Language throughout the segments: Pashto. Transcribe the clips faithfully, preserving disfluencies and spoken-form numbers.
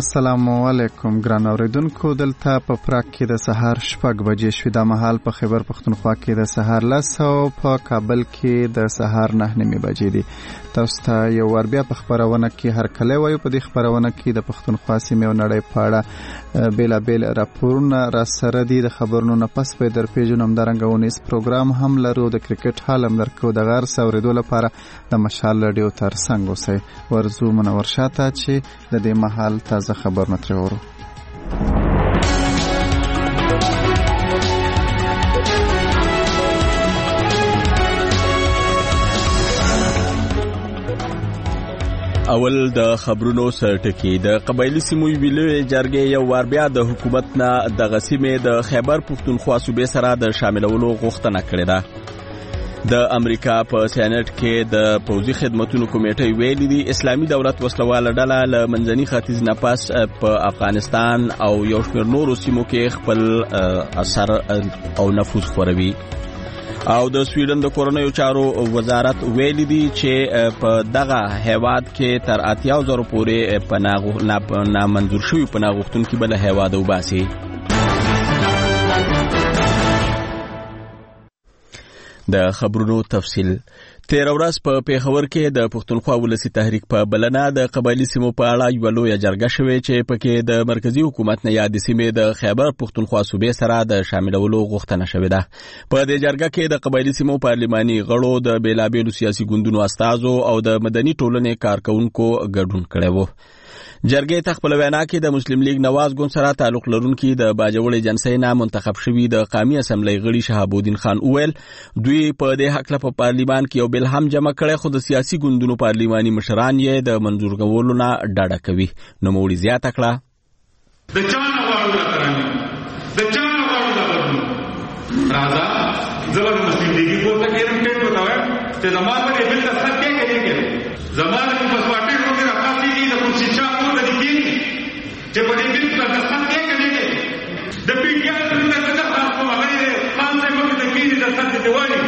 السلام علیکم ګران اوریدونکو، دلته په پراګ کې د سهار شپږ بجې شوې. د مهال په خیبر پښتونخوا کې د سهار لس او په کابل کې د سهار نه نیمې بجې دي. تاسو ته یو ور بیا په خبرونه کې هر کله وایو. په دې خبرونه کې د پښتونخوا سیمې او نړۍ په اړه بیلابیل راپورونه را سره دي. د خبرونو نه پس به در پیژنو همدارنګه ونیس پروګرام هم لرو. د کرکټ حال هم درکو. د غر سوریدو لپاره د مشال رادیو تر څنګ اوسئ. ورزو منور شاته چې د دې محل تازه خبرونه ترې اورو. اول د خبرونو سرټکی. د قبایلی سیمو ویلوی جرګې یو وار بیا د حکومت نه د غسیمې د خیبر پښتونخوا صوبې سره د شاملولو غوښتنه کړې ده. د امریکا په سېنات کې د پوځي خدماتو کمیټې ویلي دي اسلامي دولت وسلواله ډله له منځني ختیځ نه پس په افغانستان او یو شمېر نورو سیمو کې خپل اثر او نفوذ خوروي. او د سویډن د کورنیو چارو وزارت ویلي دي چې په دغه هیواد کې تر اتیا زره پورې پناه نامنظور شوي پناه غوښتونکي بل هیواد وباسي. د خبرونو تفصیل. تیر ورځ په پیښور کې د پښتونخوا ولسی تحریک په بلنه د قبایلی سیمو په اړه یو لویه جرګه شوې چې پکې د مرکزی حکومت نه یاد سیمې د خیبر پښتونخوا صوبې سره د شاملولو غوښتنه شوې ده. په دې جرګه کې د قبایلی سیمو پارلماني غړو، د بیلابیلو سیاسي ګوندونو استازو او د مدني ټولنې کارکونکو ګډون کړی و. جرګې ته خپل وینا کې د مسلم لیگ نواز ګوند سره تعلق لرونکي د باجوړ جنسي نه منتخب شوي د قومي اسمبلی غړي شهاب الدین خان وویل دوی په دې حق له پارلیمان کې یو بل هم جمع کړي، خو د سیاسي ګوندونو پارلیماني مشران یې د منظور کولو نه ډډه کوي. نو موړي زیاته کړه د چا نه غواړو راځي د چا نه غواړو راځه زبر مسلم لیگ کو ته کېرم کې وتاوي چې زموږ په دې بل څه کې کې زموږ په پاسپورت کې راځي دي د کوڅې چې په دې بل څه څه کې کې د پیګل د څه خاصو هغه خان ته موږ د کېږي د څه دیوالي.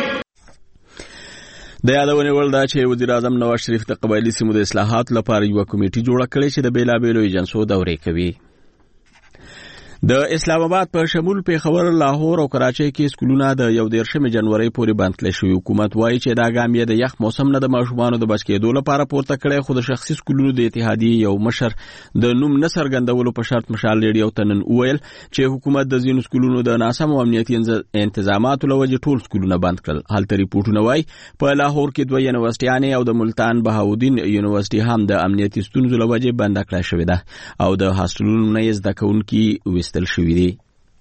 د یادونه ول دا چې وزیر اعظم نواز شریف د قبایلی سیمو د اصلاحات لپاره یو کمیټه جوړه کړې چې د بیلابیلو ایجنسو دورې کوي. د اسلام آباد په شمول پیښور، لاهور او کراچۍ کې سکولونه د یو دیرشم جنوري پورې بند کړل شوي. حکومت وایي چې دا ګام یې د یخ موسم نه د ماشومانو د بچ کېدو لپاره پورته کړی، خو د شخصي سکولونو د اتحادیې یو مشر د نوم نه څرګندولو په شرط مشال ریډیو ته نن وویل چې حکومت د ځینو سکولونو د ناسم امنیتي انتظاماتو له وجې ټول سکولونه بند کړل. هلته ریپورټونه وایي په لاهور کې دوه یونیورسيټیانې او د ملتان بهاودین یونیورسيټي هم د امنیتي ستونزو له وجې بند کړای شوې ده او د هاسټلونو نه یې زده کوونکي ویستل شوي دي.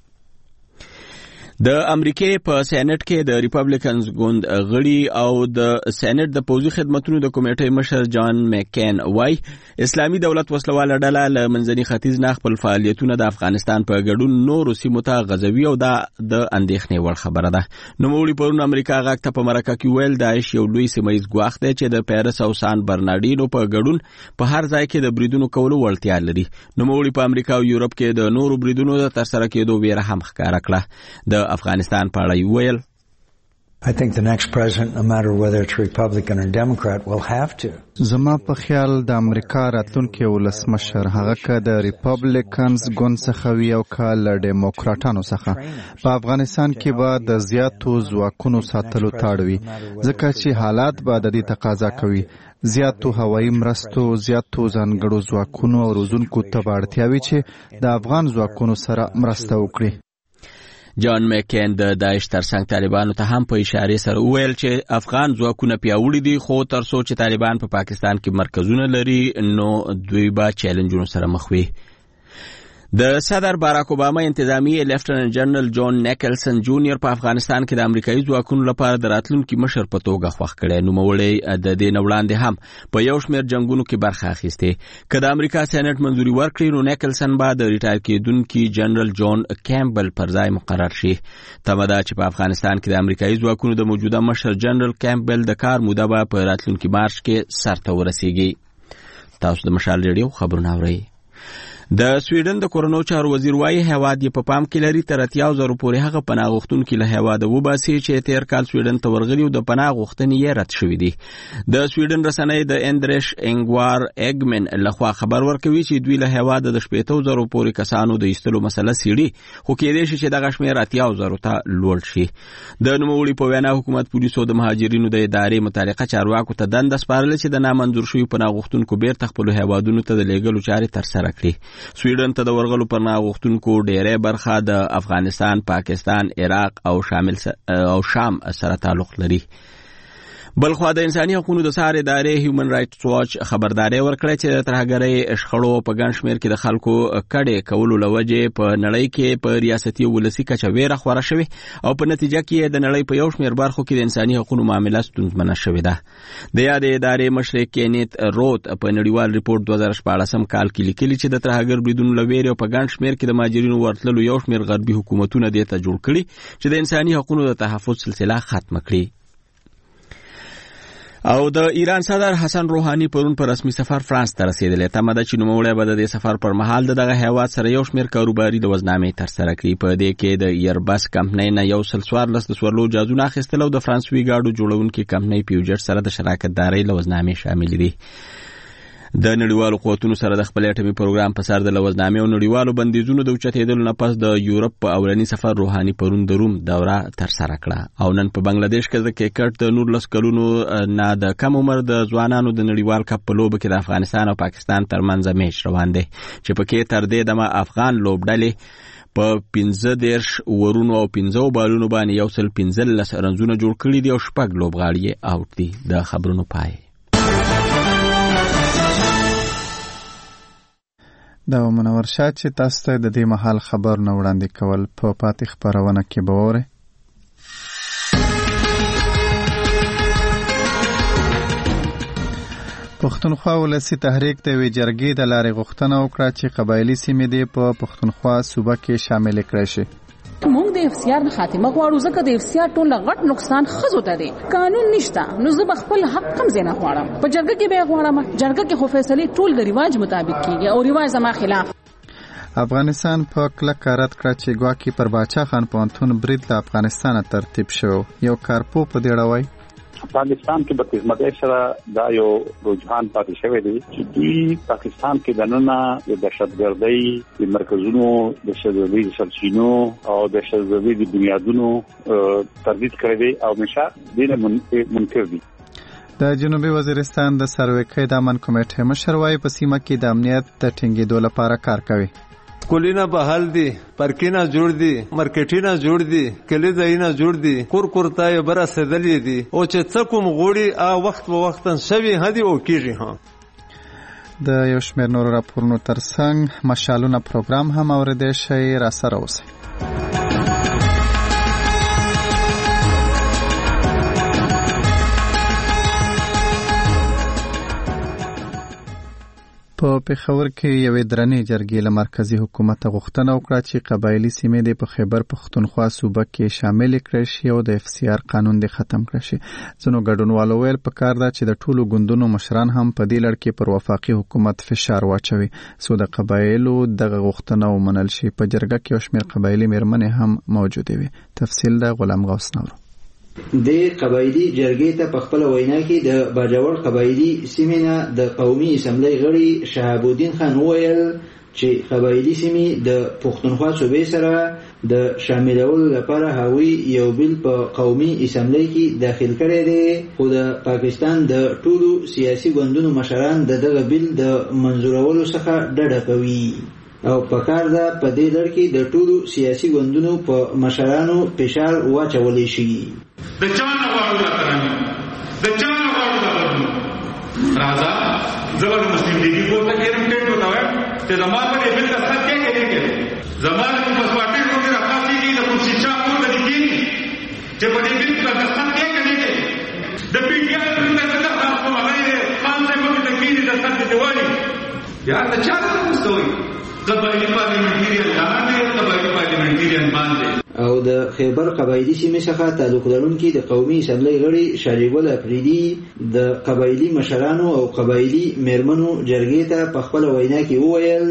د امریکای په سېنات کې د ریپبلیکنز ګوند غړي او د سېنات د پوځي خدماتو د کمیټې مشر جان مکین وای اسلامي دولت وسلواله ډله له منځني ختیځ نه خپل فعالیتونه د افغانستان په ګډون نورو سیمو ته غځوي او دا د اندېښنې وړ خبره ده. نوموړي پرون امریکا غاک ته په مرکه کې ویل داعش یو لوی سیمایي ګواښ دی چې د پیرس او سان برناردینو په ګډون په هر ځای کې د بریدونو کولو وړتیا لري. نوموړي په امریکا او یورپ کې د نورو بریدونو د ترسره کېدو ویره هم ښکاره کړه. د افغانستان په اړه ویل I think the next president, no matter whether it's Republican or Democrat, will have to. زما په خیال د امریکا راتلونکي ولسمشر هغه که د ریپبلیکنز ګوند څخه وي او که له ډیموکراټانو څخه په افغانستان کې به د زیاتو ځواکونو ساتلو تاړ وي، ځکه چې حالات به د دې تقاضا کوي. زیاتو هوایي مرستو، زیاتو ځانګړو ځواکونو او روزونکو ته به اړتیا وي چې د افغان ځواکونو سره مرسته وکړي. جان مکین د داعش ترڅنګ طالبانو ته هم په اشاره سره وویل چې افغان ځواکونه پیاوړي دي، خو تر څو چې طالبان په پاکستان کې مرکزونه لري نو دوی به چیلنجونو سره مخ وي. د صدر باراک اوباما انتظامی لیفټننټ جنرال جون نیکلسن جونیئر په افغانستان کې د امریکایي ځواکونو لپاره د راتلونکي مشر په توګه خوښ کړی. نوموړی د دې نه وړاندې هم په یو شمېر جنګونو کې برخه اخیستې. که د امریکا سېنات منظوري ورکړي نو نیکلسن به د ریټایر کېدونکي جنرال جون کیمبل پر ځای مقرر شي. تمه ده چې په افغانستان کې د امریکایي ځواکونو د موجوده مشر جنرال کیمبل د کار موده به په راتلونکي مارچ کې سرته ورسیږي. تاسو د مشال ریډیو خبرونه اورئ. د سویډن د کورونو چارو وزیر وايي هیواد یې په پام کې لري تر اتیا زره پورې هغه پناه غوښتونکي له هیواده وباسي چې تیر کال سویډن ته ورغلي او د پناه غوښتنې یې رد شوې دي. د سویډن رسنۍ د اندرش انګوار اګمن لخوا خبر ورکوي چې دوی له هیواده د شپېتو زره پورې کسانو د ایستلو مسله څېړي، خو کېدای شي چې دغه شمېر اتیا زره ته لوړ شي. د نوموړي په وینا حکومت پولیسو د مهاجرینو د ادارې متعلقه چارواکو ته دنده سپارلې چې د نامنظور شویو پناه غوښتونکو بیرته خپلو هیوادونو ته د لېږلو چارې ترسره کړي. سویډن ته د ورغلو پناه غوښتونکو ډېری برخه د افغانستان، پاکستان، عراق او شامل او شام سره تعلق لري. بلخوا د انساني حقوقو د سار ادارې هیومن رائټس واچ خبرداري ورکړه چې د ترهګرۍ شخړو په ګڼ شمېر کې د خلکو کډې کولو لوجې په نړۍ کې په ریاستي ولسي کچه ویره خوره شوې او په نتیجه کې د نړۍ په یو شمېر برخو کې د انساني حقوقو معامله ستونزمنه شوې ده. د یادې ادارې مشر کینیت روت په نړیوال ریپورت دوه زره شپاړسم کال کې لیکلي چې د ترهګر بریدونو له ویرې په ګڼ شمېر کې د مهاجرینو ورتللو یو شمېر غربي حکومتونه دې ته جوړ کړي چې د انساني حقوقو د تحفظ سلسله ختمه کړي. او د ایران صدر حسن روحانی پرون پر رسمي سفر فرانس ته رسیدلی. تمه ده چې نوموړی به د دې سفر پر مهال د دغه هیواد سره یو شمېر کاروباري لوظنامې ترسره کړي. په دې کې د ایربس کمپنۍ نه یو سل څوارلس د سورلو جهازونه اخیستل او د فرانسوي ګاډو جوړونکي کمپنۍ پیوجټ سره د شراکت دارۍ لوظنامې شاملې دي. د نړیوالو قوتونو سره د خپل اټومي پروګرام په سر د لوظنامې او نړیوالو بندیزونو د اوچتېدلو نه پس د یورپ په اولني سفر روحاني پرون د روم دوره ترسره کړه او نن په بنگلاديش کې د کرکټ د نورلس کلونو نه د کم عمر د ځوانانو د نړیوال کپ په لوبه کې د افغانستان او پاکستان ترمنځ میچ روان دی چې پکې تر دې دمه افغان لوبډلې په پنځه دیرش ورونو او پنځو بالونو باندې یو سل پنځلس رنزونه جوړ کړي دي او شپږ لوبغاړي آوټ دي. د خبرونو پای دا منور شاه چې تاسو ته د دې مهال خبر نه وړاندې کول په پاتې خبرونه کې به وره. پښتونخوا ولسی تحریک د وی جرګې د لارې غوښتنه وکړه چې قبایلی سیمې دې په پښتونخوا صوبه کې شامل کړي شي. موږ د اف سی آر خاتمه غواړو ځکه د اف سی آر ټول غټ نقصان خزو ته دی. قانون نشته نو زه خپل حق کم زینه غواړم. په جرګه کې به غواړم جرګه کې خو فیصله ټول د ریواج مطابق کیږي او ریواج زما خلاف. افغانستان په کلک رد کړ چې ګواکې پر باچا خان پوهنتون برید له افغانستان ترتیب شو. یو کارپو په دې ډول پاکستان کې په قسمت سره دا یو رجحان پاتې شوی دی چې دوی پاکستان کې د نننه د دهشتګردۍ د مرکزونو د دهشتګردۍ سرچینو او د دهشتګردۍ د بنیادونو تردید کړی دی او همیشه دې منکر دي. د جنوبي وزیرستان د سروې د امن کمیټې مشر وايي په سیمه کې د امنیت د ټینګېدو لپاره کار کوي. کلینا بحال دي، پارکینا جوړ دي، مارکیټینا جوړ دي، کلی ځایونه جوړ دي، کور کورته یې بر رسېدلې دي او چې څه کوم غوړي ا وخت په وختن شوي هدي او کیږي. ها د یو شمېر نور راپورونو ترڅنګ مشالونه پروګرام هم اوریدل شي. را سره اوسئ. په پېښور کې یوې درنې جرګې له مرکزي حکومت غوښتنه وکړه چې قبایلی سیمې د په خیبر پښتونخوا صوبه کې شامل کړي شي او د اف سی آر قانون د ختم کړي شي. ځینو ګډونوالو ویل پکار ده چې د ټولو ګوندونو مشران هم په دې لړ کې پر وفاقي حکومت فشار واچوي څو د قبایلو دغه غوښتنه ومنل شي. په جرګه کې یو شمېر قبایلي میرمنې هم موجودې وي. تفصیل د غلام غوث نورو. د قبایلی جرګې ته په خپل وینا کې د باجوړ قبایلی سیمې نه د قومي اسمبلی غړي شهاب الدین خان وویل چې قبایلی سیمې د پښتونخوا صوبې سره د شاملولو لپاره هغوی یو بل په قومي اسمبلی کې داخل کړی دی، خو د پاکستان د ټولو سیاسي ګوندونو مشران د دغه بل د منظورولو څخه ډډه کوي او په کار ده په دې لړ کې د ټولو سیاسي ګوندونو په مشرانو فشار واچولی شي. د چا نه غواړو دا ترانې د چا نه غواړو دا بدلون. راځه زه به مسلم لیګي پورته کېږم ټیټ ورته وایم چې زما په دې بل دستخط کې کوي کوي زما د کوم پاسپورټ ورته راپاسېږي د کوم شیشا پورته دي کېږي چې په دې بل په دستخط کې کوي کوي د پی ټي آی په دستخط خاص په هغه خان صاحب په دې کې دستخط دیوالي یا د چا نه مستوي قبایلی پارلیمنټریان لاندې قبایلی پارلیمنټریان باندې. او د خیبر قبایلی سیمې څخه تعلق لرونکي د قومي اسمبلی غړي شریګل افریدي د قبایلی مشرانو او قبایلی میرمنو جرګې ته په خپل وینا کې وویل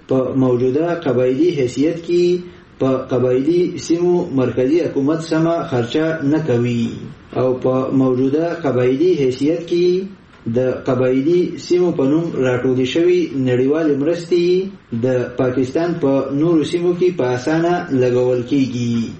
په موجوده قبایلی حیثیت کې په قبایلی سیمو مرکزی حکومت سمه خرچه نه کوي او په موجوده قبایلی حیثیت کې د قبایلی سیمو په نوم راټولې شوی نړیوال مرستې د پاکستان په نورو سیمو کې په اسانه لګول کیږي.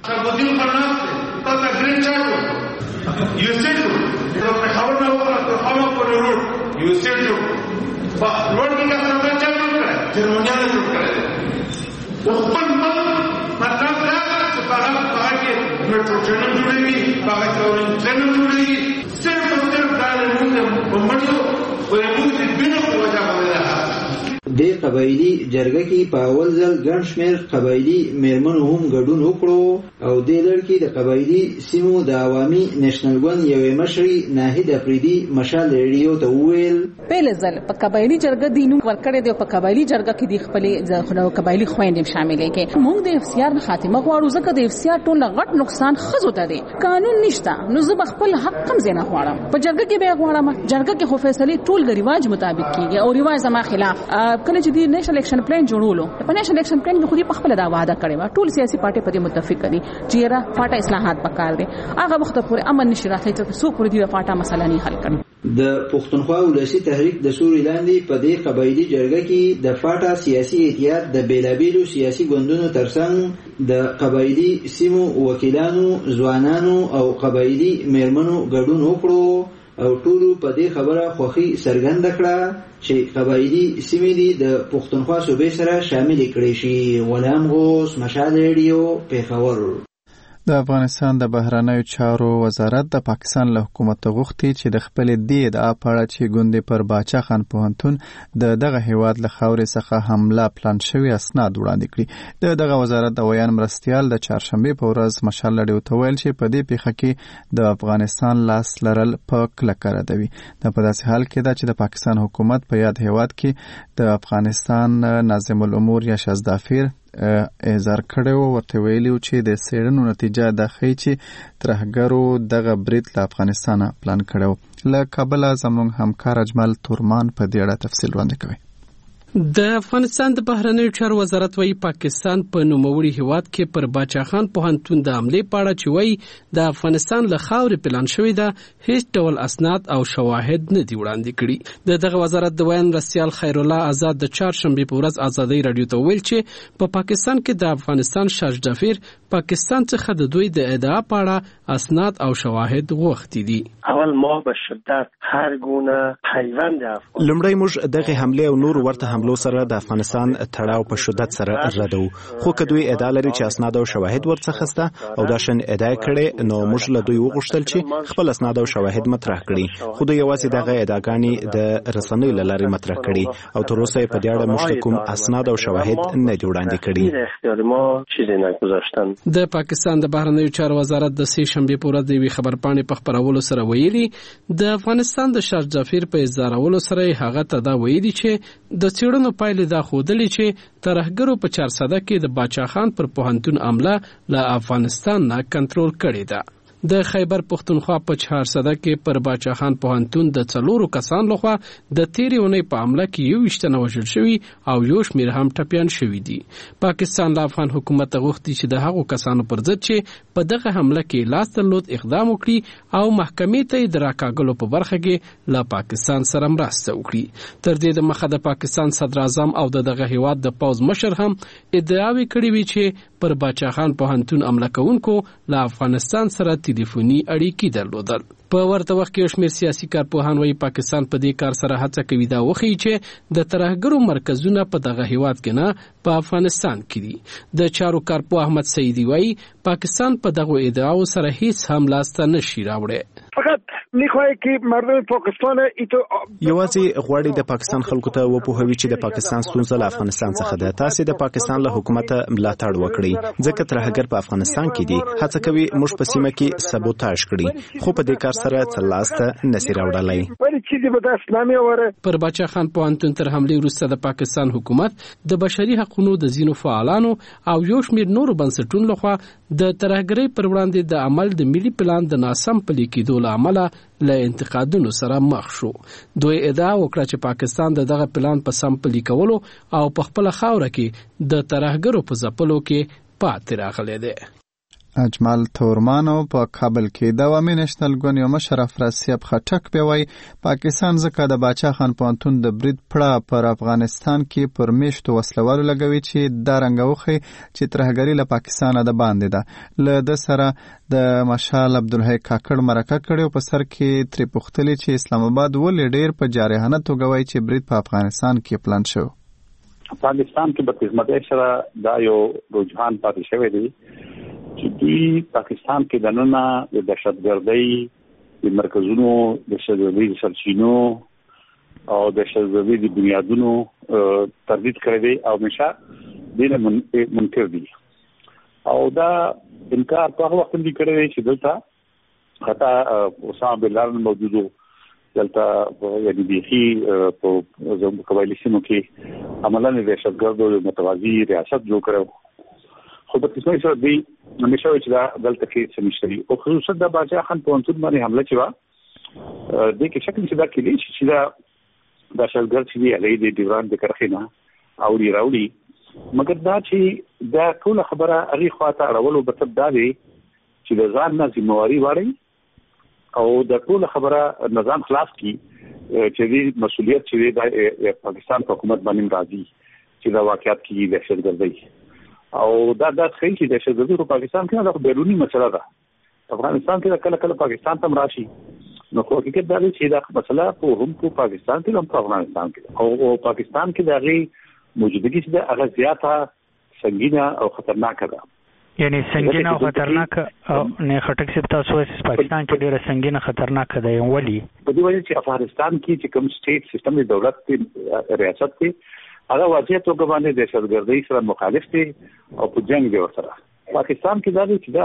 مطلب دا چې په هغه په کې میټرو چینل جوړېږي په هغه ټورنټ چینل جوړېږي صرف صرف دا موږ په مړو په موږ د بینو په وجه باندې د قبایلی جرګه کې په اول ځل ګڼ شمېر قبایلی میرمنو هم ګډون وکړو او دې لړ کې د قبایلی سیمو د عوامي نېشنل ګوند یوې مشرې ناهید افریدي مشال ریډیو ته وویل پیل ځل په قبایلی جرګه دینو ورکړې دی په قبایلی جرګه کې د خپل قبایلی خويندې شاملې کې موږ د افسیار خاتمه غواړو ځکه د افسیار ټول غټ نقصان خزو ته دی قانون نشته نو زه خپل حق کم زینه غواړم په جرګه کې به غواړم جرګه کې خو فیصله ټول د ریواج مطابق کیږي او ریواج زما خلاف کله چې د نېشنل الیکشن پلان جوړولو په نېشنل الیکشن پلان کې خو دې په خپل دا وعده کړی و ټول سیاسي پارټي په دې متفق دي چې را پارټي اصلاحات وکړ دي هغه وخت پورې امن نشي راتلی چې څو پورې دې پارټا مسله نه حل کړي. د پښتونخوا ولسی تحریک د سوري لاندې په دې قبایلی جرګه کې د پارټا سیاسي اتحاد د بیلابیلو سیاسي ګوندونو ترڅنګ د قبایلی سیمو وکیلانو ځوانانو او قبایلی میرمنو ګډون وکړو او ټولو په دې خبره خوښي څرګنده کړه چې قبایلی سیمې دي د پښتونخوا صوبې سره شامل کړي شي. غلام غوث، مشال ریډیو، پیښور. د افغانستان د بهرنیو چارو وزارت د پاکستان له حکومت غوښتي چې د خپل دی د اپاړه چې ګوندې پر باچا خان پوهنتون د دغه هیواد له خاورې څخه حمله پلان شوی اسناد وړاندې کړي. د دغه وزارت د ویان مرستیال د چهارشنبه په ورځ مشال لړیو ته ویل چې په دې پیښه کې د افغانستان لاس لرل په کلکه ردوي. دا په داسې حال کې ده چې د پاکستان حکومت په یاد هیواد کې د افغانستان ناظم الامور یا شازدافیر اظهار کړو ورته ویلیو چې د سیړنو نتیجه د خې چې ترهګرو دغه برید له افغانستان پلان کړو. له کابل زموږ همکار اجمل تورمان په دې اړه تفصیل وړاندې کوي. د افغانستان د بهرنیو چارو وزارت وايي پاکستان په نوموړي هیواد کې پر باچا خان پوهنتون د حملې په اړه چې وايي د افغانستان له خاورې پلان شوی ده هیڅ ډول اسناد او شواهد نه دي وړاندې کړي. د دغه وزارت د ویان مرستیال خیر الله آزاد د چهارشنبه په ورځ ازادي رادیو ته ویل چې په پاکستان کې د افغانستان شاجدافیر پاکستان څخه د دوی د ادعا په اړه اسناد او شواهد غوښتي دي. اول ما به شدت هر گونه پیوند افغان لمړی موږ دغه حمله او نور ورته حملو سره د افغانستان تړاو په شدت سره ردو خو که دوی ادعا لري چې اسناد او شواهد ورڅخه سته او دا شن ادعا کړي نو موږ له دوی وغوښتل چې خپل اسناد او شواهد مطرح کړي خو دوی یوازې دغه ادعاګانې د رسنیو له لارې مطرح کړي او تر اوسه په دې اړه موږ کوم اسناد او شواهد نه دي وړاندې کړي. اختیار ما چیزی نگذاشتن. د پاکستان د بهرنیو چارو وزارت د سه شنبه په ورځ د وی خبرپاڼې په خبرولو سره ویلي د افغانستان د شاجدافیر په اظهارولو سره هغه ته دا ویلي چې د څېړنو پایلې دا ښودلې چې ترهګرو په چارسده کې د باچا خان پر پوهنتون عمله له افغانستان نه کنټرول کړې ده. د خیبر پختونخوا په چهارسده کې پر باچا خان پوهنتون د څلورو کسان لخوا د تیرې اونۍ په حمله کې یو ویشت تنه وژل شوي او یو شمېر هم ټپیان شوي دي. پاکستان له افغان حکومت غوښتي چې د هغو کسانو پر ضد چې په دغه حمله کې لاس درلود اقدام وکړي او محکمې ته یې د راکاږلو په برخه کې له پاکستان سره مرسته وکړي. تر دې د مخه د پاکستان صدر اعظم او د دغه هیواد د پوځ مشر هم ادعاوې کړې وي چې پر باچا خان پوهنتون عمله کوونکو له افغانستان سره ټلیفوني اړیکې درلودل. په ورته وخت کې شمېر سیاسي کارپوهان وايي پاکستان په دې کار سره هڅه کوي دا وښیي چې د ترهګرو مرکزونه په دغه هیواد کې نه په افغانستان کې دي. د چارو کارپوه احمد سعیدي وايي پاکستان په دغه ادعاو سره هیڅ هم لاسته نشي راوړی. فقط میخوای که مردم پاکستان ایتو یوازې غواړي د پاکستان خلکو ته وپوهوي چې د پاکستان ستونزه له افغانستان څخه ده. تاسو د پاکستان له حکومت ملاتړ وکړئ ځکه ترهګر په افغانستان کې دي. هڅه کوي موږ په سیمه کې سبوتاژ کړي خو په دې کار سره څه لاسته نشي راوړلای. ولی چیزی به دست نمیاره. پر باچا خان پوهنتون تر حملې وروسته د پاکستان حکومت د بشري حقوقو د ځینو فعالانو او یو شمېر نورو بنسټونو لخوا د ترهګرۍ پر وړاندې د عمل د ملي پلان د ناسم پلي کېدو له امله له انتقادونو سره مخ شو. دوی ادعا وکړه چې پاکستان د دغه پلان په سم پلي کولو او په خپل خاوره کې د ترهګرو په ځپلو کې پاتې راغلی دی. اجمل تورمانو په کابل کې د عوامي نېشنل ګوند یو مشر افراسیاب خټک به وای پاکستان ځکه د باچا خان پوهنتون د برید پړه پر افغانستان کې پر میشتو وسلوالو لګوي چې دا رنګوخي چې ترهګري له پاکستان د باندې ده. له د سره د مشال عبدالحی کاکړ مرکه کړي په سر کې تری پختلی چې اسلام آباد ولې ډیر په جارحانه توګه وای چې برید په افغانستان کې پلان شو. پاکستان کې په خدمت سره دا یو رجحان پاتې شوی دی چې دوی پاکستان کې د نن د دهشتګردۍ د مرکزونو د شذوي سرچینو او د شذوي د بنیادونو تردید کړی دی او همیشه دې منکر دي او دا انکار په هغه وخت کې کړی دی چې دلته حتی اسامه بن لادن موجودو دلته یعنی بيخي په زموږ قبایلی سیمو کې عملاً د دهشتګردو متوازی ریاست جوړ کړو. خو په کیسه سره دی همیشه چې دا دلته کې سمشتري او خصوصا د باچا خان پوهنتون باندې حمله چې وا د کې شکل چې دا کلی چې دا د شلګر چې دی هغه د ډیوران د کرخینه او ری راوړي مګر دا چې دا ټول خبره هغه خواته اړولو په تب دا دی چې د ځان نه ذمہواری واړي او د ټول خبره نظام خلاص کی چې دی مسؤلیت چې د پاکستان حکومت باندې راځي چې دا واقعیت کې دهشتګردي او دا د خې چې د شذوي په پاکستان کې دا بیرونی مسله ده. افغانستان کې کله کله پاکستان ته راشي نو خو حقیقت دا دی چې دا مسله په هم په پاکستان کې هم په افغانستان کې او پاکستان کې دا غي موجودګي چې دا هغه زیاته سنگینه او خطرناکه ده. یعنی سنگینه او خطرناکه نه خټک سپ تاسو په پاکستان کې ډیره سنگینه خطرناکه ده ولی په دې وجه چې افغانستان کې چې کوم سټیټ سیستم د دولت کې ریاست کې هغه واضح توګه باندې دهشتګردۍ سره مخالف دي او په جنگ دی ورسره. پاکستان کې دا چې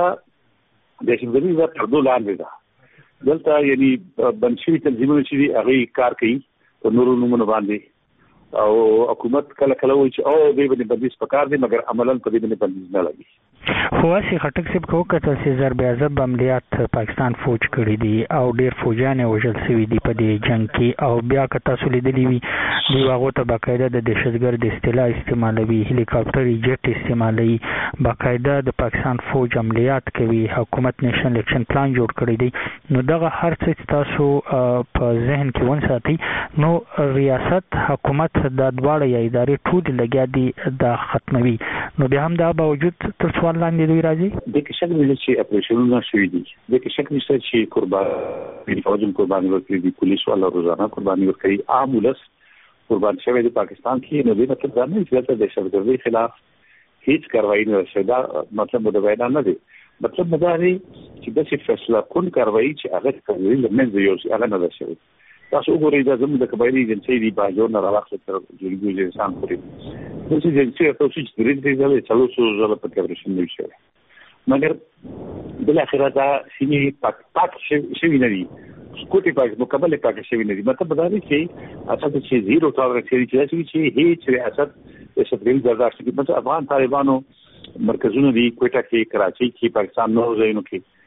دا دهشتګردۍ د پردو لاندې ده دلته یعنی بنشي تنظیمونه چې هغه کار کوي په نورو نمونه باندې او حکومت کله کله وایي چې او دې باندې بندیز پکار دي مګر عملاً په دې باندې بندیز نه لګي. خو اسی خټک سپ کو کتل چې ضرب عذاب عملیات پاکستان فوج کړی دي او ډیر فوجان وژل شوی دي په دې جنگ کې او بیا کته سولیدلی وی دی واغو ته باقاعده د دهشتګرد اصطلاح استعمالوي هلیکاپټر جټ استعمالوي باقاعده د پاکستان فوج عملیات کوي حکومت نېشنل اکشن پلان جوړ کړی دی نو دغه هر څه تاسو په ذهن کې ونساتئ نو ریاست حکومت د دواړه یا ادارې ټول لګیا دي د ختموي نو بیا هم دا باوجود تر سوال لاندې دوی راځي د کې شک نشته چې اپریشنونه شوي دي د کې شک نشته چې قرباني فوجم قرباني ورکړي دي پولیس والا روزانه قرباني ورکړي عام ولس قربان شوی دی پاکستان کې نو دې مطلب دا نه چې د دهشتګردۍ خلاف هیڅ کاروایی نه شوه دا مطلب د وینا نه دی مطلب دا دی چې د څه فیصله کول کاروایی چې هغه کوي لمنځه یو چې هغه نه شوی تاسو وګورئ دا زموږ د قبایلی جنسي دی باجور نه راوخته تر جوړیږي انسان پورې د څه جنسي تاسو چې درې دې ځله چلو شو ځله په کورشن نه شوی مګر بل اخره دا سیمه پاک پاک شوی نه دی سکوټي پاک مکمل پاک شوی نه دی مطلب دا دی چې اساس چې زیرو ټالرنس دی چې هیڅ ریاست د شپږ برداشت کوي مطلب افغان طالبانو مرکزونه دی کوټه کې کراچي کې پاکستان نو ځایونو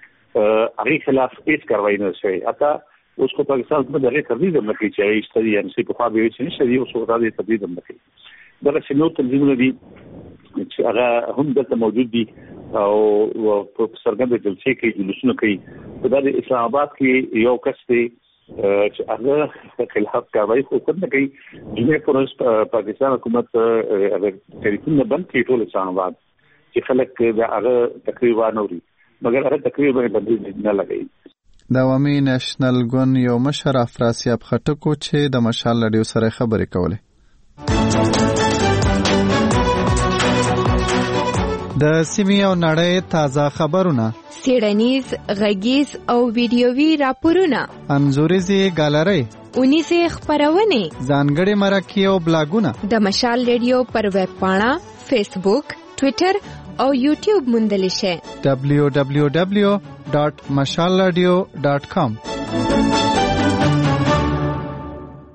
کې هغه خلاف هیڅ کاروایی نه شوی اته اوس کو پاکستان په دغه تردید هم کوي چې ایستري ان سي په خوا به چې نشي دی اوس ورته د تردید هم کوي دا چې نو تنظیمونه دي چې هغه هم دلته موجود دي او په سرګند جلسې کې جلوسونه کوي په د اسلام آباد کې یو کس دی چې هغه خلاف کاروایی خو کوي کوي د پروس پاکستان حکومت هغه ټلیفون بند کړي ټول اسلام آباد چې خلک دا هغه تقریبا نوري مګر هغه تقریبا باندې نه لګي د عوامي نېشنل ګوند یو مشر افراسیاب خټکو چې د مشال لډیو سره خبرې کولې د سیمې او نړۍ تازه خبرونه سیړنیز غږیز او ویډیووي راپورونه انځوریزي ګالري اونیزه خبرونه ځانګړي مرکې او بلاګونه د مشال لډیو پر ویب پاڼه فیسبوک ټوئیټر او یوټیوب موندل شي دبلیو دبلیو دبلیو ډاټ مشال رادیو ډاټ کام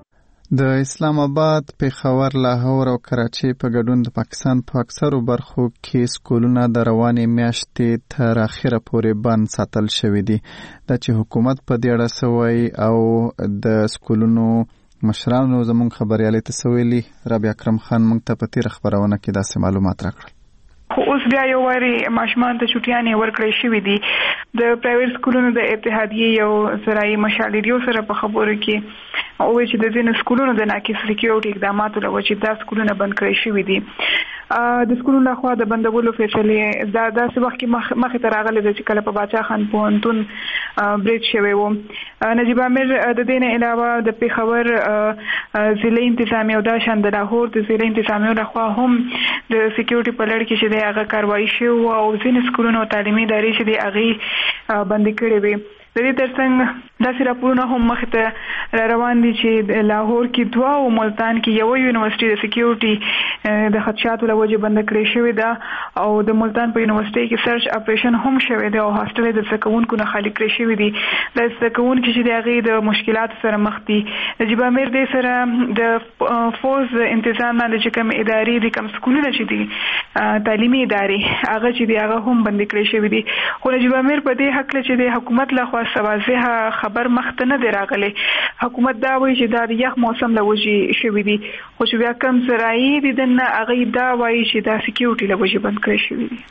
د اسلام آباد، پېښور، لاهور او کراچۍ په ګډون د پاکستان په اکثرو برخو کې سکولونه د روانې میاشتې تر اخره پورې بند ساتل شوي دي. دا چې حکومت په دې اړه څه وایي او د سکولونو مشرانو زموږ خبریالۍ ته څه ویلي، رابعه اکرم خان موږ ته په تېره خپرونه کې داسې معلومات راکړل. خو اوس بیا یو واري ماشومان ته چوټیانې ورکړې شوې دي. د پرایویټ سکولونو د اتحادیې یو زراعي مشال ریډیو سره په خبرو کې او چې د ځینو سکولونو د ناقص سکیورټي اقداماتو له وجې دا سکولونه بند کړی شوي دي. د سکولونو لخوا د بندولو فیصلې دا داسې وخت کې مخې ته راغلې ده چې کله په باچا خان پوهنتون برید شوی و. نجیب امیر د دې نه علاوه د پېښور ضلعي انتظامیه او داشان د لاهور د ضلعي انتظامیو لخوا هم د سکیورټي په لړ کې چې دی هغه کاروایي شوی و او ځینې سکولونو او تعلیمي ادارې چې دی هغې بندي کړې وې. د دې ترڅنګ داسې راپورونه هم مخې ته روان دي چې لاهور کې دوه او ملتان کې یوه یونیورسټي د سکیورټي د خدشاتو له وجې بنده کړې شوې ده او د ملتان په یونیورسټۍ کې سرچ اپریشن هم شوی دی او هاسټل د زده کوونکو نه خالي کړی شوي دي. د زده کوونکي چې د هغې د مشکلاتو سره مخ دي. نجیب امیر دې سره د فوز انتظام باندې چې کوم ادارې دي، کوم سکولونه چې دي تعلیمي ادارې هغه چې دي هغه هم بندي کړی شوي دي. خو نجیب امیر په دې هکله چې د حکومت لخوا واضح خبر مخته نه دی راغلی. حکومت دا وایي چې دا د یخ موسم له وجې شوي دي، خو چې بیا کم زراعي دي دنه هغې دا وایي چې دا سکیورټي له وجې بند کړی شوي دي.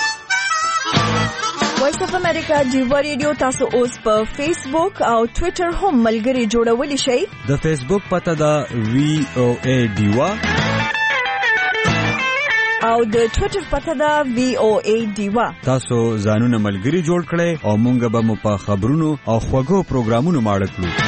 وایس اف امریکا ډیوا ریډیو تاسو اوس په فیسبوک او ټویټر هم ملګري جوړولی شئ. د فیسبوک پته ده وی او ای ډیوا او د ټویټر پته ده وی او ای ډیوا. تاسو ځانونه ملګري جوړ کړئ او مونږ به مو په خبرونو او خوږو پروګرامونو ماړه کړو.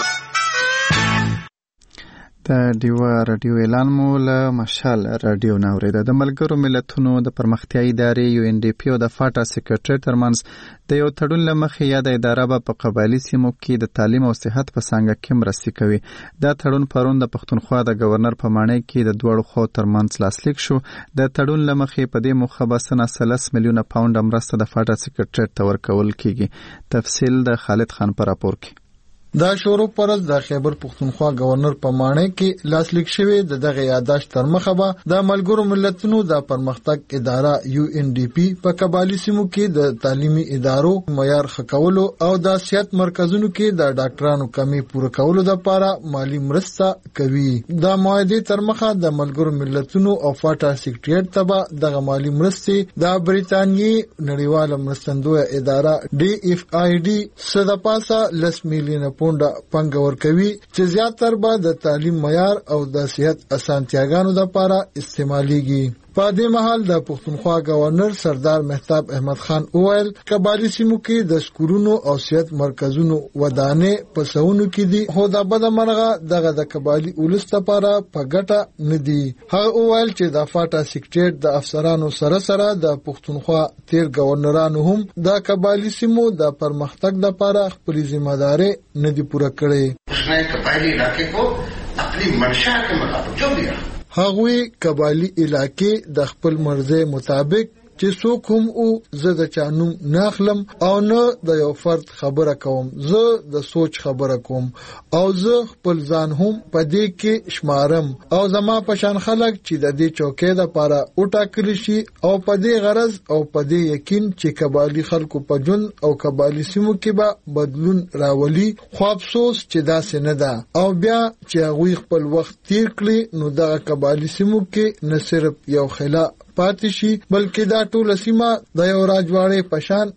د ډیوا رادیو اعلان مو له مشال رادیو نه اورېده. د ملګرو ملتونو د پرمختیایي ادارې یو ان ډي پی او د فاټا سکرټري ترمنځ د یو تړون له مخې یاده اداره به په قبایلي سیمو کې د تعلیم او صحت په څانګه کې مرستې کوي. دا تړون پرون د پښتونخوا د گورنر په ماڼۍ کې د دواړو خواو ترمنځ لاسلیک شو. د تړون له مخې په دې موخه به سنه سلس میلیونه پاونډ مرسته د فاټا سکرټري ته ورکول کیږي. تفصیل د خالد خان پر راپور کې. دا شورو پرز د خیبر پختونخوا گورنر په ماڼۍ کې لاسلیک شوی. د دغه یاداشت تر مخه به د ملګرو ملتونو د پرمختګ اداره یو ان ډي پی په قبایلي سیمو کې د تعلیمي ادارو معیار ښه کولو او د صحت مرکزونو کې د ډاکټرانو کمی پوره کولو لپاره مالی مرسته کوي. د معاهدې تر مخه د ملګرو ملتونو او فاټا سکرټریټ ته به دغه مالی مرستې د بریتانیې نړیواله مرستندویه اداره ډي اف آی ډي صد پاسه لس میلیونه پونډه پنګ ورکوي چې زیاتره به د تعلیم معیار او د صحت اسانتیاګانو لپاره استعماليږي. په دې مهال د پښتونخوا گورنر سردار مهتاب احمد خان وویل قبایلی سیمو کې د سکولونو او صحت مرکزونو ودانې په سونو کې دي، خو د بده مرغه دغه د قبایلی اولس لپاره په ګټه نه دي. هغه وویل چې د فاټا سکرټریټ د افسرانو سره سره د پښتونخوا تیر گورنرانو هم د قبایلی سیمو د پرمختګ لپاره خپل ذمہداري نه دي پوره کړې. उसने कबायली इलाके को अपनी मंशा के मुताबिक जो दिया هغوی قبایلی علاقې د خپل مرزه مطابق چې څوک هم او زه د چانوم ناخلم او نه د یو فرد خبره کوم، زه د سوچ خبره کوم او زه خپل ځان هم په دې کې شمارم او زما په شان خلک چې د دې چوکۍ لپاره وټاکل شي او په دې غرض او په دې یقین چې قبایلی خلکو په جون او قبایلی سیمو کې به بدلون راولي. خو افسوس چې دا څه نه ده او بیا چې هغوی خپل وخت تیر کړي نو دغه قبایلی سیمو کې نه صرف یو خلا پاتې شي بلکې دا ټول سیمه د یو راجواړې پشان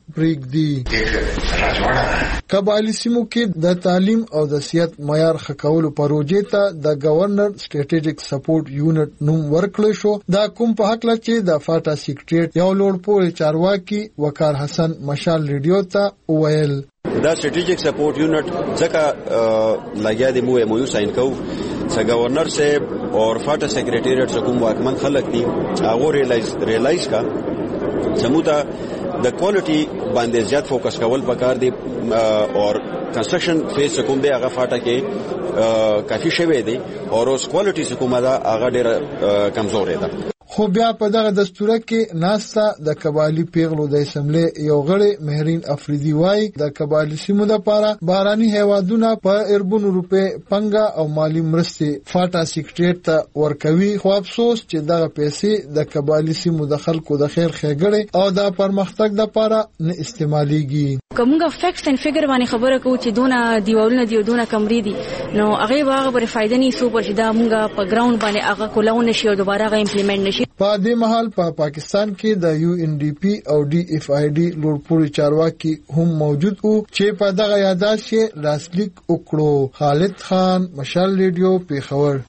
پرېږدي. قبایلی سیمو کې د تعلیم او د صحت معیار ښه کولو پروژې ته د گورنر سټریټیجیک سپورټ یونټ نوم ورکړل شو. دا کوم په حق لچې د فاټا سکرټریټ یو لوړ پوړی چارواکي وقار حسن مشال ریډیو ته وویل دا سټریټیجیک سپورټ یونټ ځکه لګیا دی مو ایم او یو ساين کو څنګه گورنر صاحب اور فاټا سیکریټریټ څخه کوم واکمن خلک دي هغه ریلایز ریلایز کا سموتا د کوالټي باندې زیات فوکس کول پکار دي اور کنسټرکشن فیس کوم دی هغه فاټا کې کافي شوی دی او اوس کوالټي کومه دا هغه ډیره کمزورې ده. خو بیا په دغه دستور کې ناسا د قبایلی پیغلو د اسمبلی یو غړي مهرین افریدي وای د قبایلی سیمو لپاره باراني هیوادونه په اربونو روپے پنګا او مالی مرستې فاټا سیکریټریټ ته ورکوي. خو افسوس چې دغه پیسې د قبایلی سیمو د خلکو د خیر ښېګړې او د پرمختګ لپاره نه استعماليږي. کومه فیکټس اند فیګر باندې خبره کوو چې دونه دیوالونه دی دونه کمرې دي نو هغه واغه پر فائدہ نه سو پر دا مونږه په ګراوند باندې هغه کولاونه شي او دوباره هغه امپلیمنٹ نشي. په دې مهال په پا پاکستان کې د یو ان ډي پی او ډي اف آی ډي لوړپوړي چارواکي هم موجود وو چې په دغه یاداښت کې لاسلیک وکړو. خالد خان، مشال ریډیو، پیښور.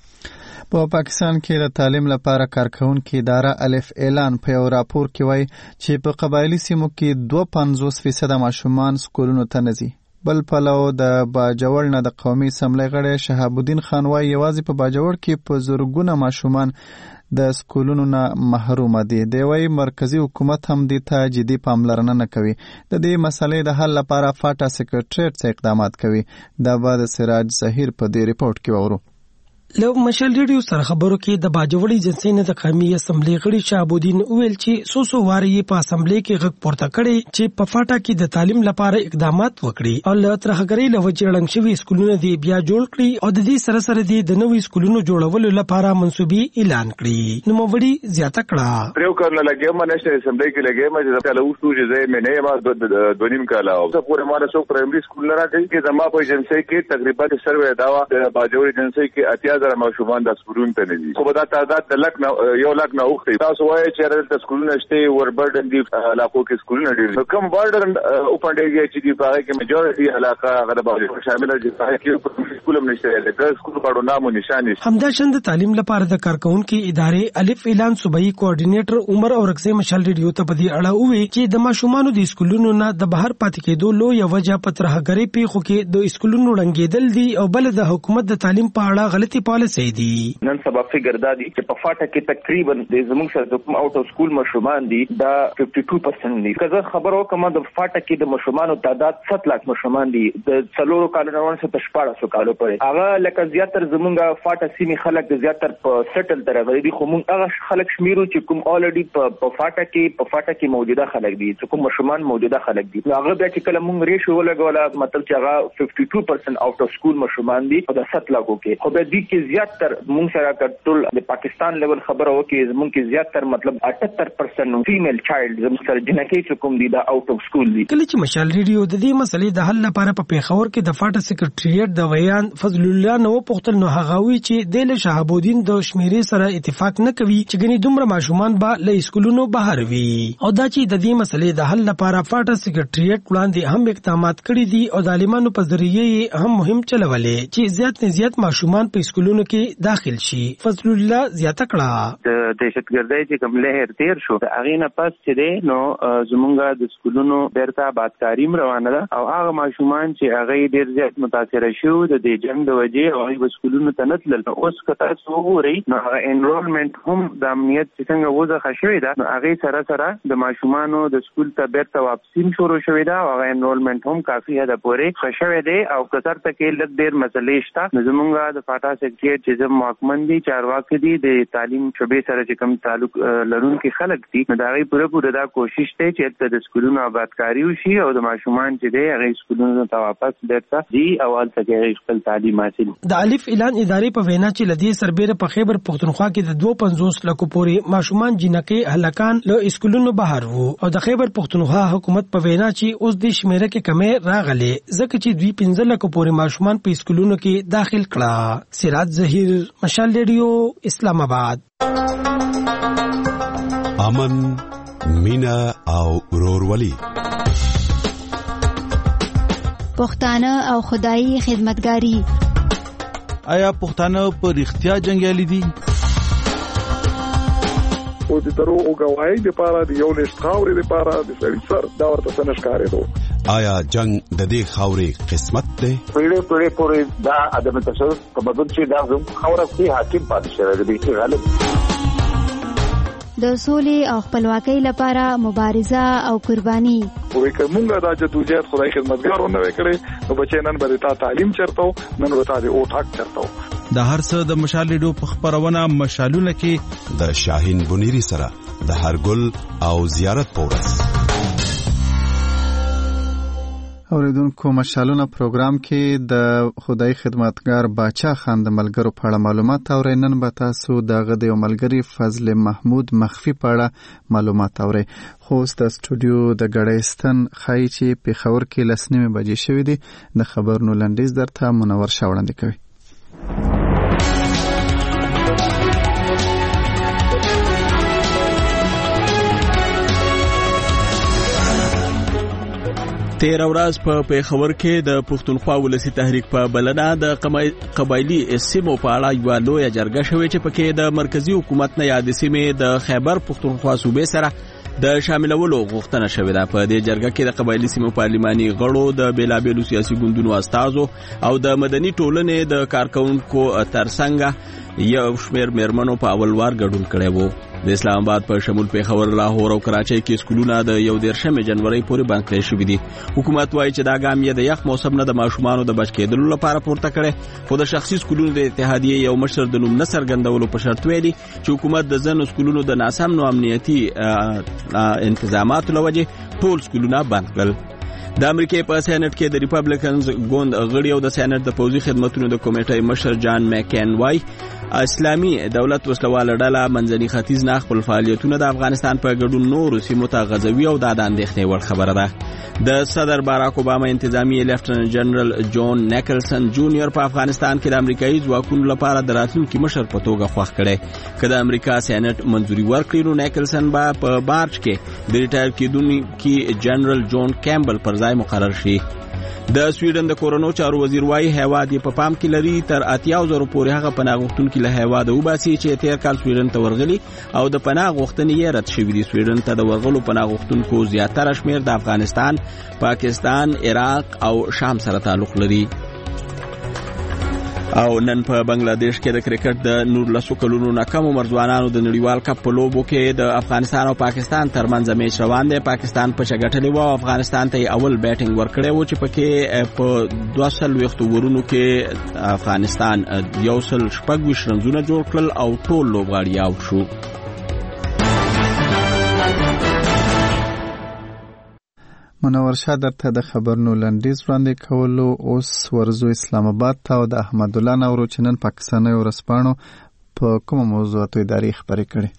په پاکستان کې د تعلیم لپاره کارکونکو اداره الف اعلان په یو راپور کې وایي چې په قبایلی سیمو کې دوه پنځوس فیصد ماشومان سکولونو ته نه ځي. بل پلو د باجوړ نه د قومي اسمبلی غړی شهاب الدین خان وایي یوازې په باجوړ کې په زرګونه ماشومان د سکولونو نه محروم دي. دی وایي مرکزی حکومت هم دې ته جدي پاملرنه نه کوي. د دې مسلې د حل لپاره فاټا سیکریټریټ څه اقدامات کوي. دا به د سراج ظهیر په دې ریپورت کې وورو. له مشل ریډیو سره خبرو کې د باجوړی جنسي نه د قومي اسمبلی غړي شهاب الدین ویل چې سو سو واری په اسمبلی کې غږ پورته کړي چې په فاټا کې د تعلیم لپاره اقدامات وکړي او له ترهګری له وجې ړنګ شوي سکولونه دی بیا جوړ کړي او د دې سره سره دی د نوې سکولونو جوړولو لپاره منسوبي اعلان کړي. نو موړي زیاته کړه پریو کارنه لګي ما نشته اسمبلی کې لګي ما چې له اوسو چې مې نه ما د دونیم کاله او څه پورې ما څو پرایمري سکول راځي چې زما په جنسي کې تقریبا سروې داوا د باجوړی جنسي کې اتیا زره ماشومان د سکولونو ته نه دي. خو دا تعداد د لک نه یو لک نه اوختي. تاسو وایي چې د سکولونو شته ور برډن دي علاقو کې سکولونه دي. کوم برډن اوپن ډیږي چې دی په کې میجورټي علاقه هغه باندې شامل دي چې په سکولم نشته د سکول په نامو نشان نشته. همداشند تعلیم لپاره د کارکونکو ادارې الف اعلان صوبایي کوارډینیټر عمر اورکزی مشال ریډیو ته په دې اړه وویل چې د ماشومانو د سکولونو نه د بهر پاتې کېدو لوی وجه په ترهګری پیښو کې د سکولونو ړنګېدل دي او بل د حکومت د تعلیم په اړه غلطي پالیسي دي. نن سبا فګر دا دي چې په فاټا کې تقریبا د زموږ سره د کوم اوټ اف سکول ماشومان دي دا فifty-two percent دي. که خبر وکم د فاټا کې د ماشومانو تعداد seven لک ماشومان دي د څلورو کالونو څخه تر شپږ سوه کالو پورې. هغه لکه زیاتره زموږ فاټا سیمې خلک د زیاتره په سټل تر غوړي دي. خو موږ هغه خلک شمیرو چې کوم الریډي په فاټا کې په فاټا کې موجوده خلک دي چې کوم ماشومان موجوده خلک دي. هغه بیا چې کله موږ ریشو ولګوله مطلب چې هغه fifty-two percent اوټ اف سکول ماشومان دي او د seven لکو کې. خو به دي کې زیاتره موږ سره ټول د پاکستان لیول خبره وکي زمونږ کې زیاتره مطلب eighty-eight percent فیمیل چایلډ زموږ سره جنکې چې کوم دي دا اوټ اف سکول دي. کله چې مشال ریډیو د دې مسلې د حل لپاره په پیښور کې د فاټا سیکریټریټ د ویان فضل الله نو پختل نو هغه وی چې د شهاب الدین د شمیرې سره اتفاق نه کوي چې ګنې دومره ماشومان به له سکولونو بهر وي او دا چې د دې مسلې د حل لپاره فاټا سیکریټریټ وړاندې هم اقدامات کړي دي او د عالمانو په ذریعه هم مهم چلولې چې زیات نه زیات ماشومان په سکولونو کې داخل شي. فضل الله زیاته کړه د دهشتګردۍ چې کوم لهر تیر شو د هغې نه پس چې دی نو زمونږ د سکولونو بیرته آبادکاریم روانه ده او هغه ماشومان چې هغې ډېر زیات متاثره شو د دې جنګ د وجې او هغوی به سکولونو ته نه تلل. اوس که تاسو وګورئ نو هغه انرولمنټ هم د امنیت چې څنګه وضعه شوې ده نو هغې سره سره د ماشومانو د سکول ته بیرته واپسي هم شروع شوې ده او هغه انرولمنټ هم کافي حده پورې ښه شوی دی او که چېرته کې لږ ډېر مسلې شته نو زمونږ د فاټا سیکریټریټ چې زه محکمن دي چارواکي دي د تعلیم شعبې سره چې کوم تعلق لرونکي خلک دي نو د هغوی پوره پوره دا کوشش دی چې هلته د سکولونو آبادکاري وشي او د ماشومان چې دی هغې سکولونو ته واپس بیرته ځي او هلته کې هغوی خپل تعلیم حاصل. د الف اعلان ادارې په وینا چې له دې سربیره په خیبر پښتونخوا کې د دوه پنځوس لکو پورې ماشومان جنکې هلکان له سکولونو بهر وو او د خیبر پښتونخوا حکومت په وینا چې اوس د شمیره کې کمې راغلې ځکه چې دوی پنځه لکو پورې ماشومان په سکولونو کې داخل کړه. سراج ظهیر، مشال ریډیو، اسلام آباد. امن، مینا او ورورولي، پښتانه او خدایي خدمتګاری. آیا پښتانه په رښتیا جنګیالي دي؟ او د دروغو گواهی لپاره د یو لښت خاورې لپاره د سړي سر دا ورته څه نه ښکارېدو. آیا جنگ د دې خاورې قسمت دی؟ پیړۍ پیړۍ پورې دا عدم تصرف په بدل چې دا زموږ خاوره کې حاکم پاتې شوی دی چې غالب د سولې او خپلواکۍ لپاره مبارزه او قرباني. وې کومه دا جدوجہد خدای خدمتګارونه وکړي نو بچي نن به تا تعلیم چرته نن به تا د اوټ حق چرته د هر څه د مشال ریډیو په خبرونه مشالونه کې د شاهین بنيري سره د هرګل او زیارت پورس اوریدونکو مشالونه پروګرام کې د خدای خدمتګار باچا خان د ملګرو په اړه معلومات اورئ. نن به تاسو د غد یو ملګری فضل محمود مخفي په اړه معلومات اورئ. خو د سټوډیو د غړېستن خای چې په خبر کې لسنیمه بجې شوې دي د خبرونو لنډیز درته منور شاوړاندې کوي. تیر ورځ په پیښور کې د پښتونخوا ولسی تحریک په بلنه د قبایلی سیمو په اړه یو لوی جرګه شوې چې پکې د مرکزی حکومت نه یاد سیمې د خیبر پښتونخوا صوبې سره د شاملولو غوښتنه شوې ده. په دې جرګه کې د قبایلی سیمو پارلماني غړو د بیلابېلو سیاسي ګوندونو استازو او د مدني ټولنې د کارکونکو ترڅنګ یو شمېر میرمنو په اولوار ګډون کړی وو. د اسلام آباد په شمول پیښور، لاهور او کراچۍ کې سکولونه د یو دیرشمې جنوري پورې بند کړی شوي دي. حکومت وایي چې دا ګام یې د یخ موسم نه د ماشومانو د بچ کېدلو لپاره پورته کړی، خو د شخصي سکولونو د اتحادیې یو مشر د نوم نه څرګندولو په شرط ویلي چې حکومت د ځینو سکولونو د ناسم نو امنیتي انتظاماتو له وجې ټول سکولونه بند کړل. د امریکای په سېنات کې د ریپبلیکنز ګوند غړي او د سېنات د پوځي خدماتو د کمیټې مشر جان مکین وای اسلامي دولت وسلواله ډله منځني ختیځ نه خپل فعالیتونه د افغانستان په ګډون نور سیمو ته غځوي او دا د اندېښنې وړ خبره ده. د صدر باراک اوباما انتظامی لیفټننټ جنرال جون نیکلسن جونیور په افغانستان کې د امریکایي ځواکونو لپاره د راتلونکي مشر په توګه خوښ کړي. که د امریکا سېنات منځوري ورکړي نو نیکلسن به په مارچ کې د ریټایر کېدونکي جنرال جون کیمبل پر ځای مقرر شي. د سویډن د کورونو چارو وزیر وايي هیواد یې په پام کې لري تر اتیا زره پورې هغه پناه غوښتونکي له هیواده وباسي چې تیر کال سویډن ته ورغلي او د پناه غوښتنې یې رد شوې دي. سویډن ته د ورغلو پناه غوښتونکو زیاتره شمېر د افغانستان، پاکستان، عراق او شام سره تعلق لري. او نن په بنگلاديش کې د کرکټ د نورلسو کلونو ناکام مرزوانانو د نړیوال کپ په لوبو کې د افغانستان او پاکستان ترمنځ میچ روان دی. پاکستان په چګټلې و او افغانستان ته اول بیټینګ ورکړی و چې پکې په دوه سل وختو ورونو کې افغانستان یو سل شپږ ویشت رنزونه جوړ کړل او ټول لوبغاړي آوټ شو. منور شاه درته د خبرونو لنډیز وړاندې کولو. اوس ورزو اسلام آباد ته او د احمد الله نورو چنن پاکستاني ورسپانو په کومه موضوعاتو اداري خبرې کړي.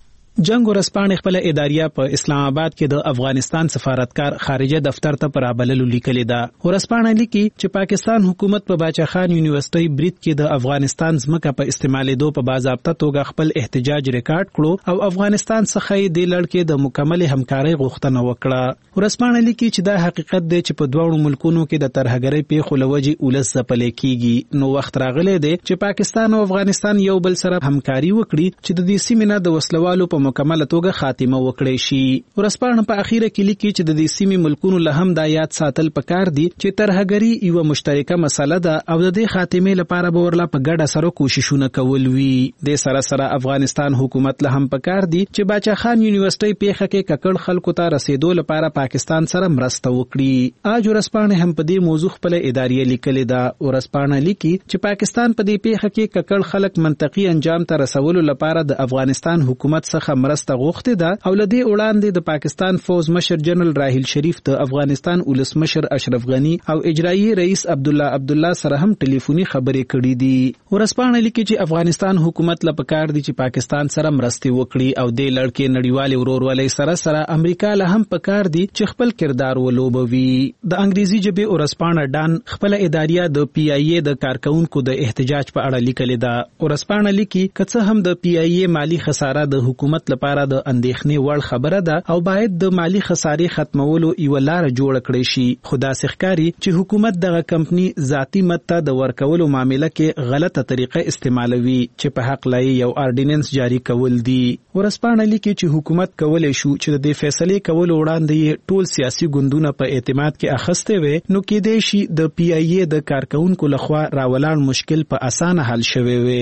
جنگ ورسپانې خپل اداریه په اسلام آباد کې د افغانستان سفارتکار خارجه دفتر ته پر ابللو لیکلې ده. ورسپانې لیکي چې پاکستان حکومت په باچا خان یونیورسيټي برید کې د افغانستان ځمکه په استعمالېدو په باضابطه توګه خپل احتجاج ریکارډ کړو او افغانستان څخه یې د لړ کې د مکمل همکارۍ غوښتنه وکړه. ورسپانې لیکي چې دا حقیقت دی چې په دوه ملکونو کې د ترهګرۍ پیښو لوجې ولس ځپلې کیږي. نو وخت راغلی دی چې پاکستان او افغانستان یو بل سره همکاري وکړي چې د دې سیمې نه د وسلوالو په مکمل توګه خاتمه وکړي شي. ورسپانه په اخیره کې لیکي چې د دې سیمې ملکونو له هم د یاد ساتل پکار دي چې ترهګری یو مشترکه مسله ده او د دې خاتمه لپاره به ورلا په ګډه سره کوششونه کول وي. د سره سره افغانستان حکومت له هم پکار دي چې باچا خان یونیورسيټي پیښه کې ککړ خلکو ته رسیدو لپاره پاکستان سره مرسته وکړي. اج ورسپانه هم په دې موضوع خپل اداري لیکلې ده. ورسپانه لیکي چې پاکستان په دې پیښه کې ککړ خلک منطقي انجام ته رسولو لپاره د افغانستان حکومت څخه مرسته غوښتې ده او لدې وړاندې د پاکستان فوز مشر جنرال راحیل شریف د افغانستان ولس مشر اشرف غنی او اجرایی رئیس عبد الله عبد الله سره هم ټلیفوني خبرې کړې دي. ورسپانه لیکي چې افغانستان حکومت له پکار دي چې پاکستان سره مرستې وکړي او د لړکې نړیوال ورورولۍ سره سره امریکا له هم پکار دي چې خپل کردار ولوبوي. د انګریزي ژبې ورسپانه ډان خپل اداریه د پی ای ای د کارکونکو د احتجاج په اړه لیکلې ده. ورسپانه لیکي کڅه هم د پی ای ای مالی خساره د حکومت لپاره د اندېښنې وړ خبره ده او باید د مالی خسارې ختمولو یو لار جوړ کړي شي. خدا سخکاری چې حکومت دغه کمپنی ذاتی مت د ورکولو معاملې کې غلطه طریقه استعمالوي چې په حق لای یو آرډیننس جاری کول دي. ورسپانه لیکي چې حکومت کولای شو چې د فیصلې کولو وړاندې ټول سیاسي ګوندونه په اعتماد کې اخسته وي نو کې د شي د پی ای ای د کارکونکو لخوا راولان مشکل په اسانه حل شوي وي.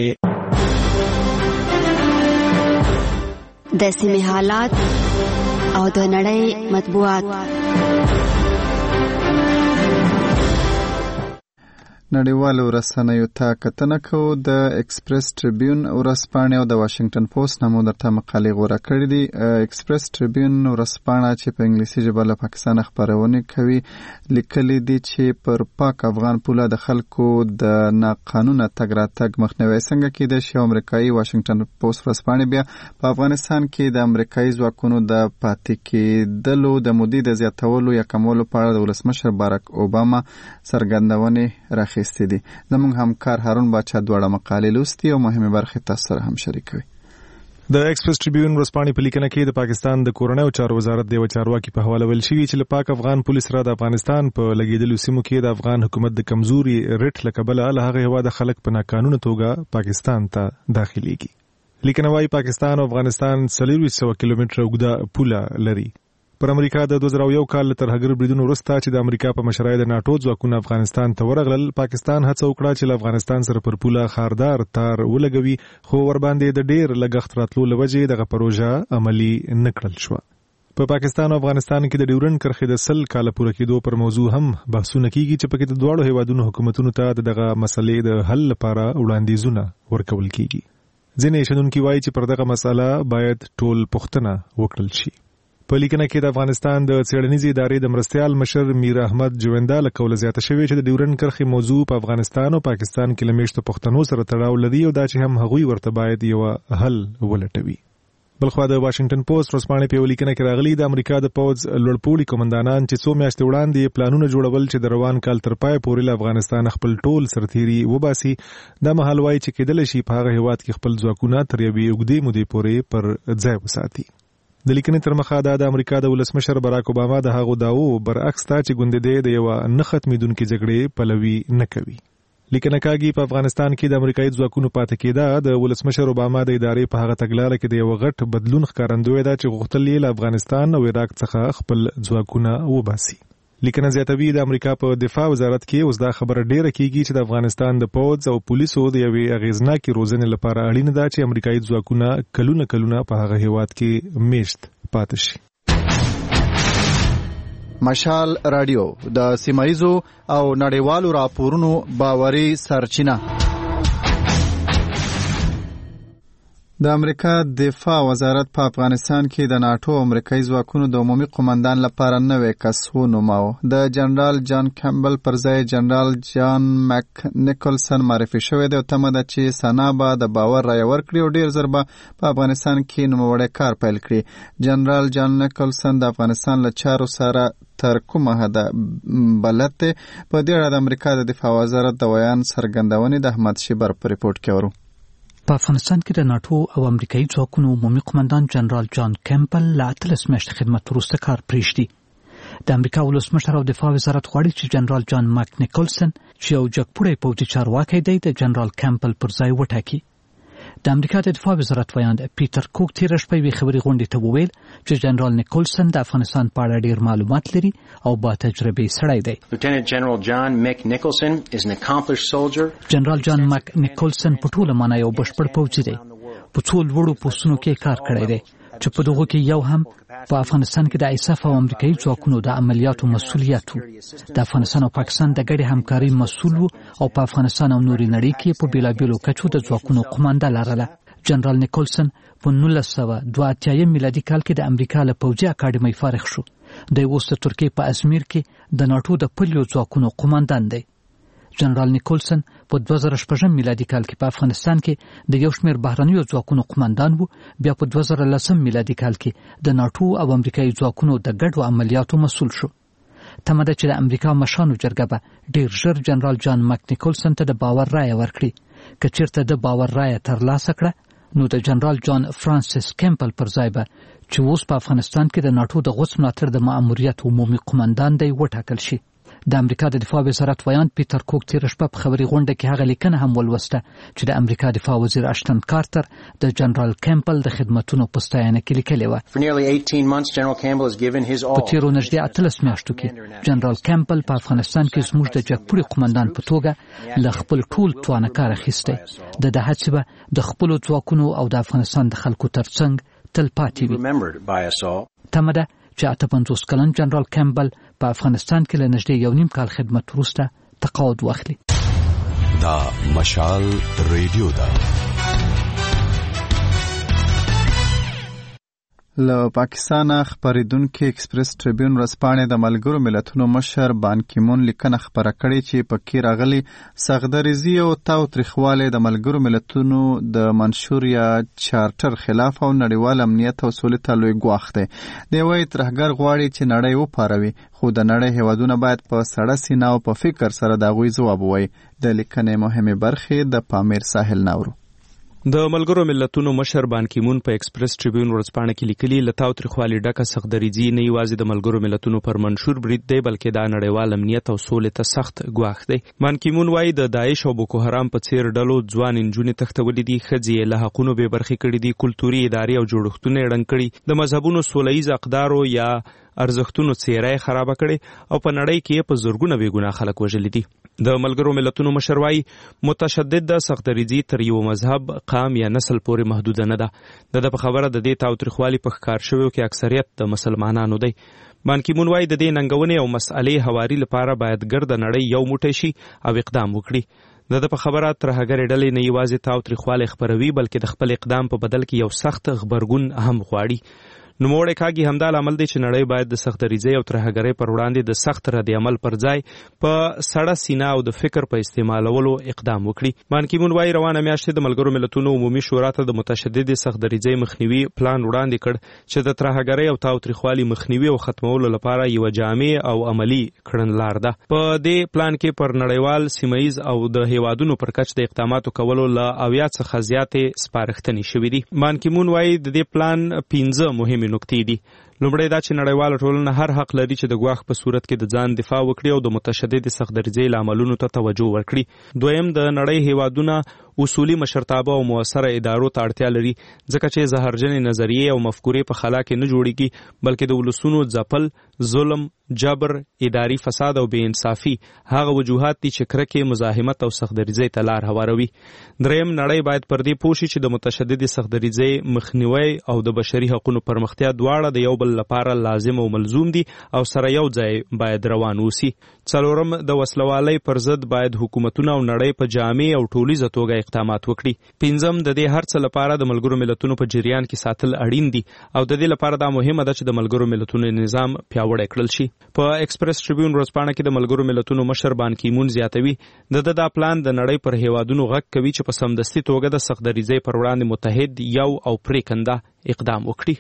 د سیمې حالات او د نړۍ مطبوعات. نړیوالو رسنیو ته کتنه کوو. د ایکسپریس ټریبیون ورځپاڼې او د واشنگټن پوسټ نامو درته مقالې غوره کړې دي. ایکسپریس ټریبیون ورځپاڼه چې په انګلیسي ژبه له پاکستان خبرونه کوي لیکلي دي چې پر پاک افغان پوله د خلکو د ناقانونه تګ راتګ مخنیوي څنګه کېدای شي. امریکایي واشنگټن پوسټ ورځپاڼه بیا په افغانستان کې د امریکایي ځواکونو د پاتې کېدلو د مودې د زیاتولو یا کمولو په اړه د ولسمشر باراک اوباما څرګندونې راخي دي. زموږ همکار هارون باچا دواړه مقالې لوستي او مهمه برخه تاسو سره هم شریکوي. د ایکسپریس ټریبیون ورځپاڼې په لیکنه کې د پاکستان د کورنیو چارو وزارت د چارواکي په حواله ویل شوی چې پاک افغان پولیس را د افغانستان په لګیدلو سیمو کې د افغان حکومت د کمزوري رټ لکبله له هغه هوا د خلک په ناقانونه توګه پاکستان ته داخليږي. لیکنه وايي پاکستان او افغانستان څلور سوه کیلومتره اوږده پوله لري. پر امریکا د دوه زره یو کال ترهګر بریدونو وروسته چې د امریکا په مشرۍ د ناتو ځواکونه افغانستان ته ورغلل، پاکستان هڅه وکړه چې له افغانستان سره پر پوله خاردار تار ولګوي، خو ور باندې د ډېر لګښت راتلو له وجې دغه پروژه عملي نه کړل شوه. په پاکستان او افغانستان کې د ډیورنډ کرښې د سل کاله پوره کېدو پر موضوع هم بحثونه کیږي چې پکې د دواړو هیوادونو حکومتونو ته دغه مسلې د حل لپاره وړاندیزونه ورکول کیږي. ځینې شنونکي وایي چې پر دغه مسله باید ټول پوښتنه وکړل شي. په لیکنه کې د افغانستان د څېړنیزې ادارې د مرستیال مشر میر احمد جویندا له قوله زیاته شوې چې د ډیورنډ کرښې موضوع په افغانستان او پاکستان کې له میشتو پښتنو سره تړاو لري او دا چې هم هغوی ورته باید یو حل ولټوي. بلخوا د واشنگټن پوسټ ورځپاڼې په لیکنه کې راغلي د امریکا د پوځ لوړپوړي قومندانان چې څو میاشتې وړاندې پلانونه جوړول چې د روان کال تر پای پورې له افغانستان خپل ټول سرتیري وباسي، دا مهال وایي چې کېدلی شي په هغه هیواد کې خپل ځواکونه تر یوې اوږدې مودې پورې پر ځای وساتي. د لیکنې تر مخه دا د امریکا د ولسمشر باراک اوباما د هغو داوو برعکس ته چې ګوندې د یو نه ختمېدونکې جګړې پلوي نه کوي. لیکنه کاږي په افغانستان کې د امریکایي ځواکونو پاتې کېدا د ولسمشر اوباما د ادارې په هغه تګلاره کې د یو غټ بدلون ښکارندوی ده چې غوښتل یې له افغانستان او عراق څخه خپل ځواکونه وباسي. لیکنه زیاتوي د امریکا په دفاع وزارت کې اوس دا خبره ډیره کیږي چې د افغانستان د پوځ او پولیسو د یوې اغیزناکې روزنې لپاره اړینه ده چې امریکایي ځواکونه کلونه کلونه په هغه هیواد کې میشت پاتې شي. مشال رادیو د سیمایزو او نړیوالو راپورونو باوري سرچینه. د امریکا دفاع وزارت په افغانستان کې د ناتو امریکایي ځواکونو د عمومي قومندان لپاره نوې کس ونوماوه. د جنرال جان کیمبل پر ځای جنرال جان مک نیکلسن معرفي شوی دی او تمه ده چې سنا به د باور رایه ورکړي او ډیر زر به په افغانستان کې نوموړی کار پیل کړي. جنرال جان نیکلسن د افغانستان له چارو سره تر کومه حده بلد دی. په دې اړه د امریکا د دفاع وزارت د ویان څرګندونې د احمد شیبر په ریپورت کې ورو. په افغانستان کې د ناتو او امریکایي ځواکونو عمومي قومندان جنرال جان کیمبل له اتلس میاشتې خدمت وروسته کار پرېږدي. د امریکا ولسمشر او دفاع وزارت غواړي چې جنرال جان مک نیکلسن چې یو جګپوړی پوځي چارواکی دی د جنرال کیمبل پر ځای وټاکي. د امریکا د دفاع وزارت ویاند پیټر کوک تېره شپه یوې خبري غونډې ته وویل چې جنرال نیکلسن د افغانستان په اړه ډېر معلومات لري او با تجربې سړی دی. Lieutenant General John Mick Nicholson is an accomplished soldier. جنرال جان مک نیکلسن په ټوله معنی یو بشپړ پوځي دی. په څو لوړو پوستونو کې کار کړی دی چې په دغو کې یو هم په افغانستان کې د ایساف او امریکایي ځواکونو د عملیاتو مسؤلیت و. د افغانستان او پاکستان د ګډې همکارۍ مسؤل و او په افغانستان او نورې نړۍ کې په بیلابیلو کچو د ځواکونو قومانده لرله. جنرال نیکلسن په نولس سوه دوه اتیایم میلادي کال کې د امریکا له پوځي اکاډمۍ فارغ شو. دی اوس د ترکیې په ازمیر کې د ناټو د پلیو ځواکونو قوماندان دی. جنرال نیکلسن په دوه زره شپږم میلادي کال کې په افغانستان کې د یو شمېر بهرنیو ځواکونو قوماندان و. بیا په دوه زره لسم میلادي کال کې د ناټو او امریکایي ځواکونو د ګډو عملیاتو مسؤل شو. تمه ده چې د امریکا مشرانو جرګه به ډېر ژر جنرال جان مک نیکلسن ته د باور رایه ورکړي. که چېرته د باور رایه ترلاسه کړه نو د جنرال جان فرانسیس کیمبل پر ځای به چې اوس په افغانستان کې د ناټو د غوڅ ملاتړ د ماموریت عمومي قومندان دی وټاکل شي. د امریکا د دفاع وزارت ویاند پیټر کوک تېره شپه په خبري غونډه کې هغه لیکنه هم ولوسته چې د امریکا دفاع وزیر اشتن کارتر د جنرال کیمبل د خدمتونو په ستاینه کې لیکلې وه. په تېرو نږدې اتلس میاشتو کې جنرال کیمبل په افغانستان کې زموږ د جګپوړي قومندان په توګه له خپل ټول توانه کار اخیستی. د ده هڅې به د خپلو ځواکونو او د افغانستان د خلکو ترڅنګ تل پاتې وي. تمه ده چې اته پنځوس کلن جنرال کیمبل په افغانستان کې له نږدې یو نیم کال خدمت وروسته تقاعد واخلي. دا مشال ریډیو دا له پاکستان خبریدونکو ایکسپریس ټریبیون ورځپاڼې د ملګرو ملتونو مشر بان کیمون لیکنه خبره کړې چې په کې راغلي سغدریزي او تاوتریخوالی د ملګرو ملتونو د منشور یا چارټر خلاف او نړیوال امنیت او سولې ته لوی ګواښ دی. دی وایي ترهګر غواړي چې نړۍ وپاروي، خو د نړۍ هیوادونه باید په سړه سینه او په فکر سره د هغوی ځواب ووایي. د لیکنې مهمې برخې د پامیر ساحل ناورو. د ملګرو ملتونو مشر بان کیمون په ایکسپریس ټریبیون ورځپاڼه کې لیکلي له تاوتریخوالي ډکه سغدریزي نه یوازې د ملګرو ملتونو پر منشور برید دی بلکې د نړیوال امنیت او سولې ته سخت ګواښ دی. بان کیمون وایي د داعش او بوکو حرام په څیر ډلو ځوان نجونې تښتولې دي، ښځې یې له حقونو بې برخې کړي دي، کلتوري ادارې او جوړښتونه یې ړنګ کړي، د مذهبونو سوله ییز اقدارو یا ارزښتونو څیره یې خرابه کړې او په نړۍ کې په زرګونه بې ګناه خلک وژلي دي. د ملګرو ملتونو مشر وایي متشدد د سغدریزي تر یو مذهب، قام یا نسل پورې محدوده نه ده. د ده په خبره د دې تاوتریخوالي په ښکار شویو کې اکثریت د مسلمانانو دی. بان کیمون وایي د دې ننګونې او مسئلې هواري لپاره باید ګرد نړۍ یو موټی شي او اقدام وکړي. د ده په خبره ترهګرې ډلې نه یوازې تاوتریخوالی خپروي بلکې د خپل اقدام په بدل کې یو سخت غبرګون هم غواړي. نوموړی کاږي همدا لامل دی چې نړۍ باید د سختدریزۍ او ترهګرۍ پر وړاندې د سخت رد عمل پر ځای په سړه سینه او د فکر په استعمالولو اقدام وکړي. بان کیمون وایي روانه میاشت د ملګرو ملتونو عمومي شورا ته د متشدد سختدریزۍ مخنیوي پلان وړاندې کړ چې د ترهګرۍ او تاوتریخوالي مخنیوي او ختمولو لپاره یو جامع او عملی کړنلار ده. په دې پلان کې پر نړیوال، سیمه ییز او د هیوادونو پر کچ د اقداماتو کولو له اویا څخه زیاتې سپارښتنې شوې دي. بان کیمون وایي د دې پلان پنځه مهمې نکتې دي. لومړی دا چې نړیواله ټولنه هر حق لري چې د ګواښ په صورت کې د ځان دفاع وکړي او د متشدد سختدریزۍ له عملونو ته توجه ورکړي. دویم، د نړۍ هیوادونه اصولي مشرتابه او موثره ادارو ته اړتیا لري ځکه چې زهرجنې نظریې او مفکورې په خلا کې نه جوړیږي بلکې د ولسونو ځپل، ظلم، جبر، اداري فساد او بې انصافي هغه وجوهات دي چې کرکې، مزاحمت او سختدریزۍ ته لار هواروي. دریم، نړۍ باید پر دې پوه شي چې د متشدد سختدریزۍ مخنیوی او د بشري حقوقو پرمختیا دواړه د یو بل لپاره لازم او ملزوم دي او سره یو ځای باید روان وسی. څلورم، د وسلوالۍ پر ضد باید حکومتونه او نړۍ په جامع او ټولیزه توګه اقدامات وکړي. پنځم، د دې هر څه لپاره د ملګرو ملتونو په جریان کې ساتل اړین دي او د دې لپاره دا مهمه ده چې د ملګرو ملتونو نظام پیاوړی کړل شي. په ایکسپریس ټریبیون ورځپاڼه کې د ملګرو ملتونو مشر بان کیمون زیاتوي د ده دا پلان د نړۍ پر هیوادونو غږ کوي چې په سمدستي توګه د سختدریزۍ پر وړاندې متحد، یو او پریکنده اقدام وکړي.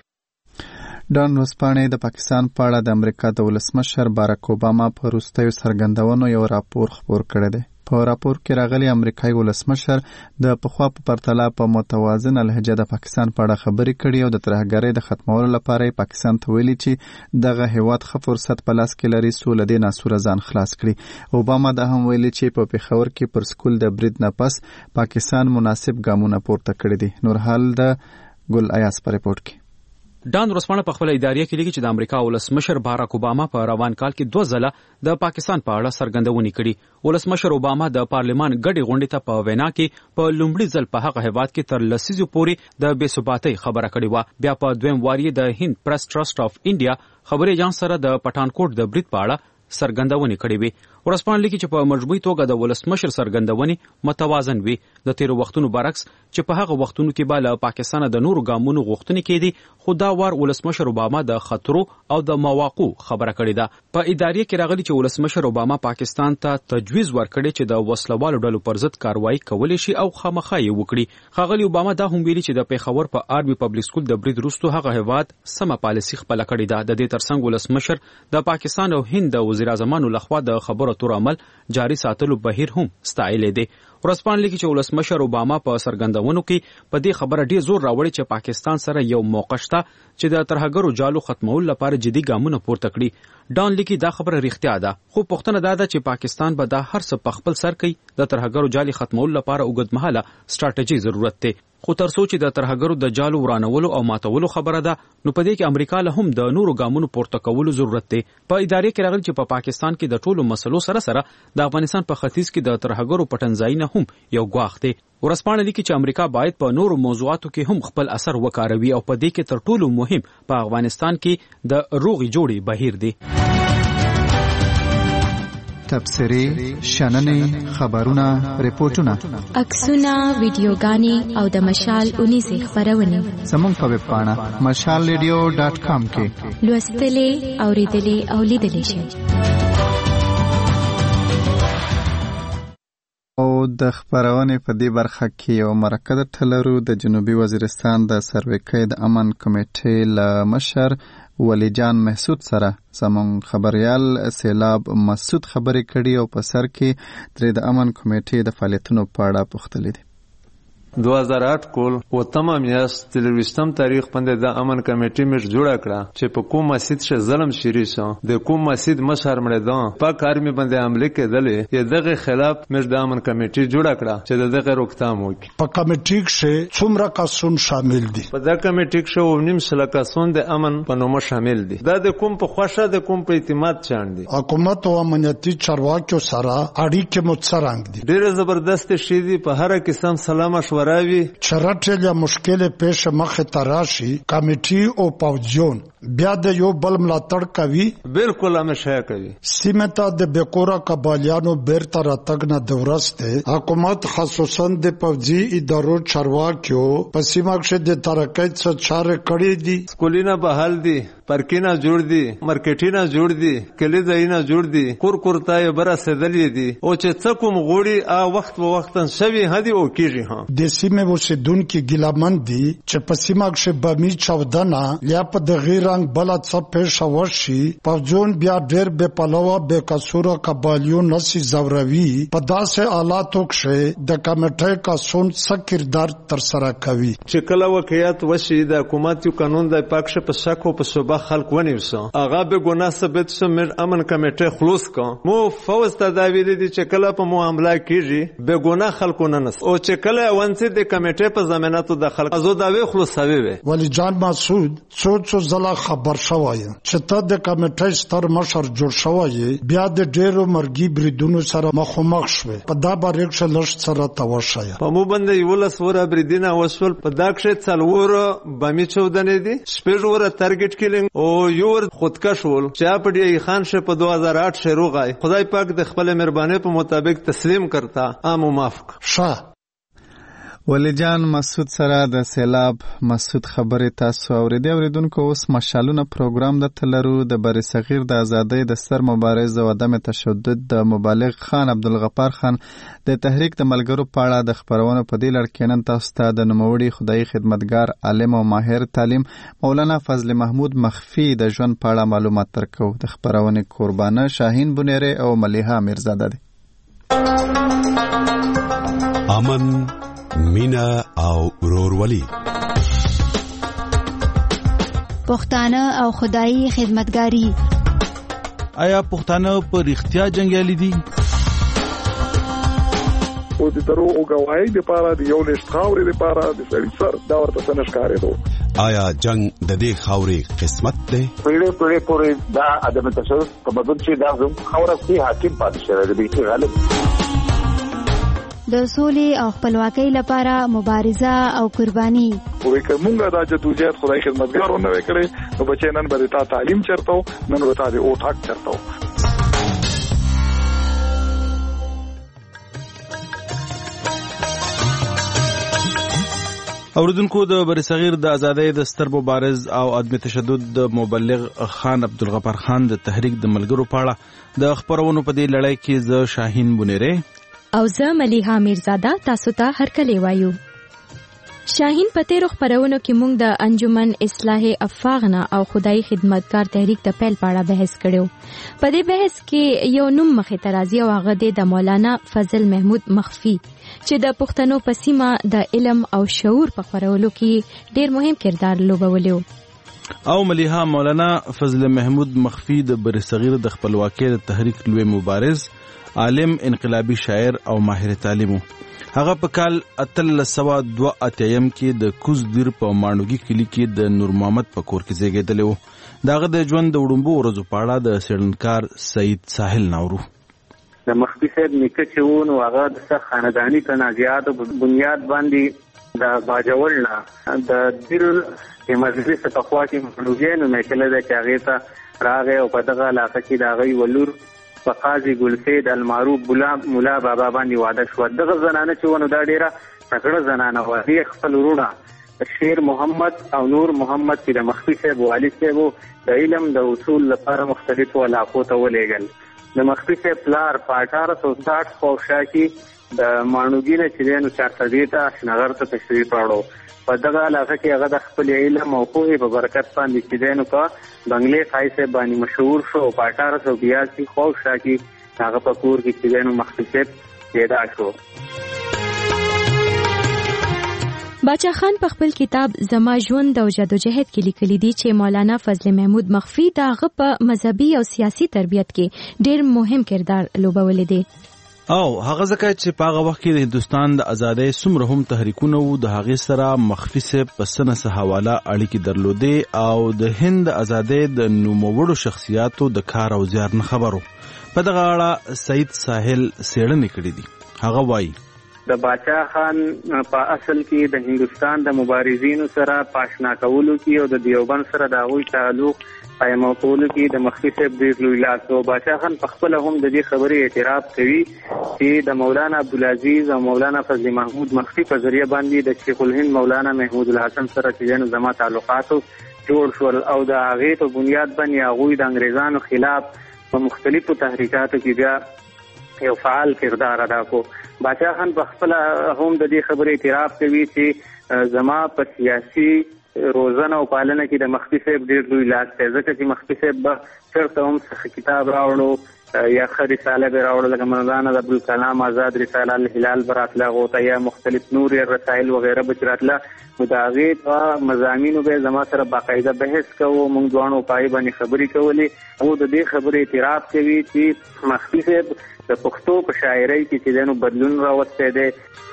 ډان ورځپاڼې د پاکستان په اړه د امریکا د ولسمشر باراک اوباما په وروستیو څرګندونو یو راپور خپور کړی دی. په راپور کې راغلي امریکایي ولسمشر د پخوا په پرتله په متوازنه لهجه د پاکستان په اړه خبرې کړي او د ترهګرۍ د ختمولو لپاره پاکستان ته ویلي چې دغه هیواد ښه فرصت په لاس کې لري څو له دې ناسوره ځان خلاص کړي. اوباما دا هم ویلي چې په پېښور کې پر سکول د برید نه پس پاکستان مناسب ګامونه پورته کړي دي. نور حال د ګل ایاس په ریپورت کې. ډان ورځپاڼه په خپل اداریه کې لیکي چې د امریکا ولسمشر باراک اوباما په روان کال کې دوه ځله د پاکستان په اړه څرګندونې کړي. ولسمشر اوباما د پارلمان ګډې غونډې ته په وینا کې په لومړي ځل په هغه هیواد کې تر لسیزو پورې د بې ثباتۍ خبره کړې وه. بیا په دویم وار یې د هند پریس ټرست اف انډیا خبري ایجانس سره د پټانکوټ د برید په اړه څرګندونې کړې وي. ورځپاڼه لیکي چې په مجموعي توګه د ولسمشر څرګندونې متوازن وي. د تیرو وختونو برعکس چې په هغه وختونو کې به له پاکستانه د نورو ګامونو غوښتنې کېدې، خو دا وار ولسمشر اوباما د خطرو او د مواقعو خبره کړې ده. په اداریه کې راغلي چې ولسمشر اوباما پاکستان ته تجویز ورکړي چې د وسلوالو ډلو پر ضد کاروایی کولی شي او خامخا یې وکړي. ښاغلي اوباما دا هم ویلي چې د پېښور په آرمي پبلک سکول د برید وروسته هغه هیواد سمه پالیسي خپله کړې ده. د دې ترڅنګ ولسمشر د پاکستان او هند د وزیر اعظمانو لخوا د خبرو اترو عمل جاری ساتلو بهیر هم ستایلی دی. ورځپاڼه لیکي چې ولسمشر اوباما په څرګندونو کې په دې خبره ډیر زور راوړي چې پاکستان سره یو موقع شته چې د ترهګرو جالو ختمولو لپاره جدي ګامونه پورته کړي. ډان لیکي دا خبره رښتیا ده، خو پوښتنه دا ده چې پاکستان به دا هر څه په خپل سر کوي. د ترهګرو جالي ختمولو لپاره اوږدمهاله سټراټیجي ضرورت دی. خو تر څو چې د ترهګرو د جالو ورانولو او ماتولو خبره ده، نو په دې کې امریکا له هم د نورو ګامونو پورته کولو ضرورت دی. په ادارې کې راغلی چې په پا پاکستان کې د ټولو مسلو سره سره د افغانستان په ختیځ کې د ترهګرو پټنځای نه هم یو ګواښ دی. ورځپاڼه لیکي چې امریکا باید په نورو موضوعاتو کې هم خپل اثر وکاروي او په دې کې تر ټولو مهم په افغانستان کې د روغې جوړې بهیر دی. تبصرې شننې خبرونه ریپورتونه عکسونه ویډیوګانې او د مشال اونیزې خبرونه زموږ په ویب پاڼه مشال ریډیو ډاټ کام کې لوستلې اوریدلې او لیدلې شئ. او د خبرونې په دې برخه کې یو مرکه درته لرو. د جنوبي وزیرستان د سروکۍ د امن کمیټې له مشر ولی جان محسود سره زمون خبريال سیلاب مسعود خبرې کړي او په سر کې ترې د امن کمیټې د فعالیتونو په اړه پوښتلې دي. دو هزار آٹھ کول وتمه میاشت تلويستم تاریخ باندې د امن کمیټې مش جوړه کړه چې په کوم مسجد شه ظلم شری شو د کوم مسجد مشر مړ ده پاک آرمي باندې حمله کېدلې ی دغه خلاف مش د امن کمیټې جوړه کړه چې دغه روکتام وکړي. په کمیټې شه څومره کسان شامل دي؟ په دا کمیټې شه ونیم سل کسان د امن په نوم شامل دي. دا د کوم په خوښه د کوم په اعتماد چاند دي. حکومت او امنیتي چارواکو سره اړیکې متصرنګ دي. ډېر زبردست شي دي. په هر قسم سلام مشوره چرته یا مشکل پیش مخ تراشی کمیټي او پاوجون بیا د یو بل ملاتړ کوي. بالکل همیشه کوي. سیمه د بیکورا قبالیانو بیرته راتګ نه دورسته حکومت خصوصا د پوجي ادارو چارواکیو په سیمه کې د ترقۍ څخه چارې کړې دي. سکولینه بحال دي، پارکینه جوړ دي، مارکیټینه جوړ دي، کلی ځایونه جوړ دي، کور کورتای بره سدلې دي او چې څه کوم غوړي ا وخت په وختن شوی هدي او کیږي. ها د سیمه اوسیدونکو ګیلمن دي چې په سیمه کې بمی چودنه یا په د غیر رنگ بلد څه پیښ وشي پوجون بیا ډېر به پلوه به کسوره قبالیو نسی زوروي په داسې حالاتو کې د کمیټې کا سون څه کردار تر سره کوي. چې کله وکیات وشي د حکومت یو قانون د پاکشه په شکو په صوبه خلک ونیوسه هغه به ګناه ثابت شو مر امن کمیټې خلاص کو مو فوز تداوی دي چې کله په معاملې کېږي به ګناه خلکو نه نس او چې کله ونڅ د کمیټې په ضمانتو د خلک ازو داوی خلاصوي وي. ولی جان مسعود څو څو زله خبر شوی چې ته د کمیټې ستر مشر جوړ شوی بیا د ډېرو مرګي بریدونو سره مخامخ شوی په دا باندې چې لږ سره توشای په مو باندې یو لس ور بریدینه وسول په دا کې څلور بمی چودنې دي شپږ ور ټارګټ کیلینګ او یو ور خودکشول چې په دې خان شه په دو هزار آٹھ شروع غای خدای پاک د خپل مهرباني په مطابق تسلیم کرتا امو معاف شاه. ولی جان مسعود سره د سیلاب مسعود خبرې تاسو اوریدي. اوریدونکو اوس مشالونه پروګرام د تلرو د بری صغیر د ازادۍ د ستر مبارز او عدم تشدد د مبالغ خان عبدالغفار خان د تحریک د ملګرو په اړه د خبرونو په دې لړ کې نن تاسو ته د نوموړي خدای خدمتګار عالم او ماهر تعلیم مولانا فضل محمود مخفي د ژوند په اړه معلومات ترکو. د خبرونې قربانه شاهین بنيره او ملیحه میرزاده دي. امن مینا او ورورولي پښتانه او خدای خدمتګاری. آیا پښتانه په اړتیا جنگیالي دي؟ او د درو او گواهی د پاره د یو لښت خاورې د پاره د سړي سر دا ورته سنشکارې دو. آیا جنگ د دې خاورې قسمت دی؟ پیړې پیړې پورې دا عدم تشدد په بدن چې دا زم خاورې کې حاکم پاتې شوی دی چې غالب د سولې او خپلواکۍ لپاره مبارزه او قرباني. وې کومه دا جدوجہد خدای خدمتګارونه وکړي نو بچي نن به تا تعلیم چرته نن وتا دی او ټاک چرته. اوریدونکو د بری صغیر د ازادۍ د ستر مبارز او عدم تشدد د مبلغ خان عبدالغفار خان د تحریک د ملګرو په اړه د خبرونو په دې لړۍ کې ز شاهین بنيره او زه ملیحه میرزاده تاسو ته هرکلی وایو. شاهین په تیرو خبرونو کې موږ د انجمن اصلاح افاغنا او خدای خدمتګار تحریک د پیل په اړه بحث کړو. په دې بحث کې یو نوم مخې ته راځي او هغه د مولانا فضل محمود مخفي چې د پښتنو په سیمه د علم او شعور په خپرولو کې ډېر مهم کردار لوبولی. او ملیحه مولانا فضل محمود مخفي د بری صغیر د خپلواکۍ د تحریک لوی مبارز، عالم، انقلابی شاعر او ماهر تعلیمو. هغه په کال اتلس سوه دوه اتیا کې د کوز دیر په مانوګي کلی کې د نور محمد په کور کې زیږیدلی و. دغه د ژوند د وړومبو ورځو په اړه د څېړنکار سعید ساحل ناورو. د مخفي صاحب نیکه چې و نو هغه د خانداني تنازعاتو په بنیاد باندې د باجوړ نه د دیر د مجلس په خوا کې مانوګي نو مکله د چاغې ته راغی او په دغه علاقه کې د هغې ولور په قاضي ګلسید المعروف مولا بابا باندې واده شو. دغه زنانه چې ونه دا ډیره تکړه زنانه وه. دې خپل وروڼه شیر محمد او نور محمد چې د مخفي صاحب والد صاحب د علم د اصول لپاره مختلفو علاقو ته ولېږل. د مخفي صاحب پلار په اټاره سوه ساټ خواوشا کې د ماڼوګي نه چې دی نو چارسدې ته اشنغر ته تشریف راوړو. په دغه علاقه کې هغه د خپل علم او پوهې په برکت باندې چې دی نو په بنګلې خای صاحب باندې مشهور شو. په اټاره سوه بیاسي خواوشا کې هغه په کور کې چې دی نو مخفي صاحب پیدا شو. باچا خان په خپل کتاب زما ژوند او جدوجہد کې لیکلي دي چې مولانا فضل محمود مخفي د هغه په مذهبي او سیاسي تربیت کې ډېر مهم کردار لوبولی دی. او هغه ځکه چې په هغه وخت کې د هندوستان د ازادۍ څومره هم تحریکونه وو، د هغې سره مخفي صاحب په څه نه څه حواله اړیکې درلودې او د هند د ازادۍ د نوموړو شخصیاتو د کار او زیار نه خبرو. په دغه اړه سعید ساحل څېړنې کړې دي. هغه وایي د باچا خان په اصل کې د هندوستان د مبارزینو سره پاشنا کولو کې او د دیوبند سره د هغوی تعلق قایمو کولو کې د مخفي صاحب ډېر لوی لاس و. باچا خان په خپله هم د دې خبرې اعتراف کوي چې د مولانا عبدالعزیز او مولانا فضل محمود مخفي په ذریعه باندې د شیخ الهند مولانا محمود الحسن سره چې زما تعلقاتو جوړ شول او د هغې په بنیاد باندې هغوی د انګریزانو خلاف په مختلفو تحریکاتو کې بیا یو فعال کردار ادا کو. باچا خان په خپله هم د دې خبرې اعتراف کوي چې زما په سیاسي روزنه او پالنه کې د مخفي صاحب ډېر لوی لاس دی، ځکه چې مخفي صاحب به چېرته هم څه کتاب راوړو یا ښه رساله به راوړو لکه مولانا عبدالکلام آزاد رساله الهلال به راتله هغو ته یا مختلف نور رسایل وغیره به چې راتله نو د هغې په مضامینو به زما سره باقاعده بحث کوو. موږ دواړو په هغې باندې خبرې کولې. او د دې خبرې اعتراف کوي چې مخفي صاحب د پښتو په شاعرۍ کې چې دی نو بدلون راوستی دی.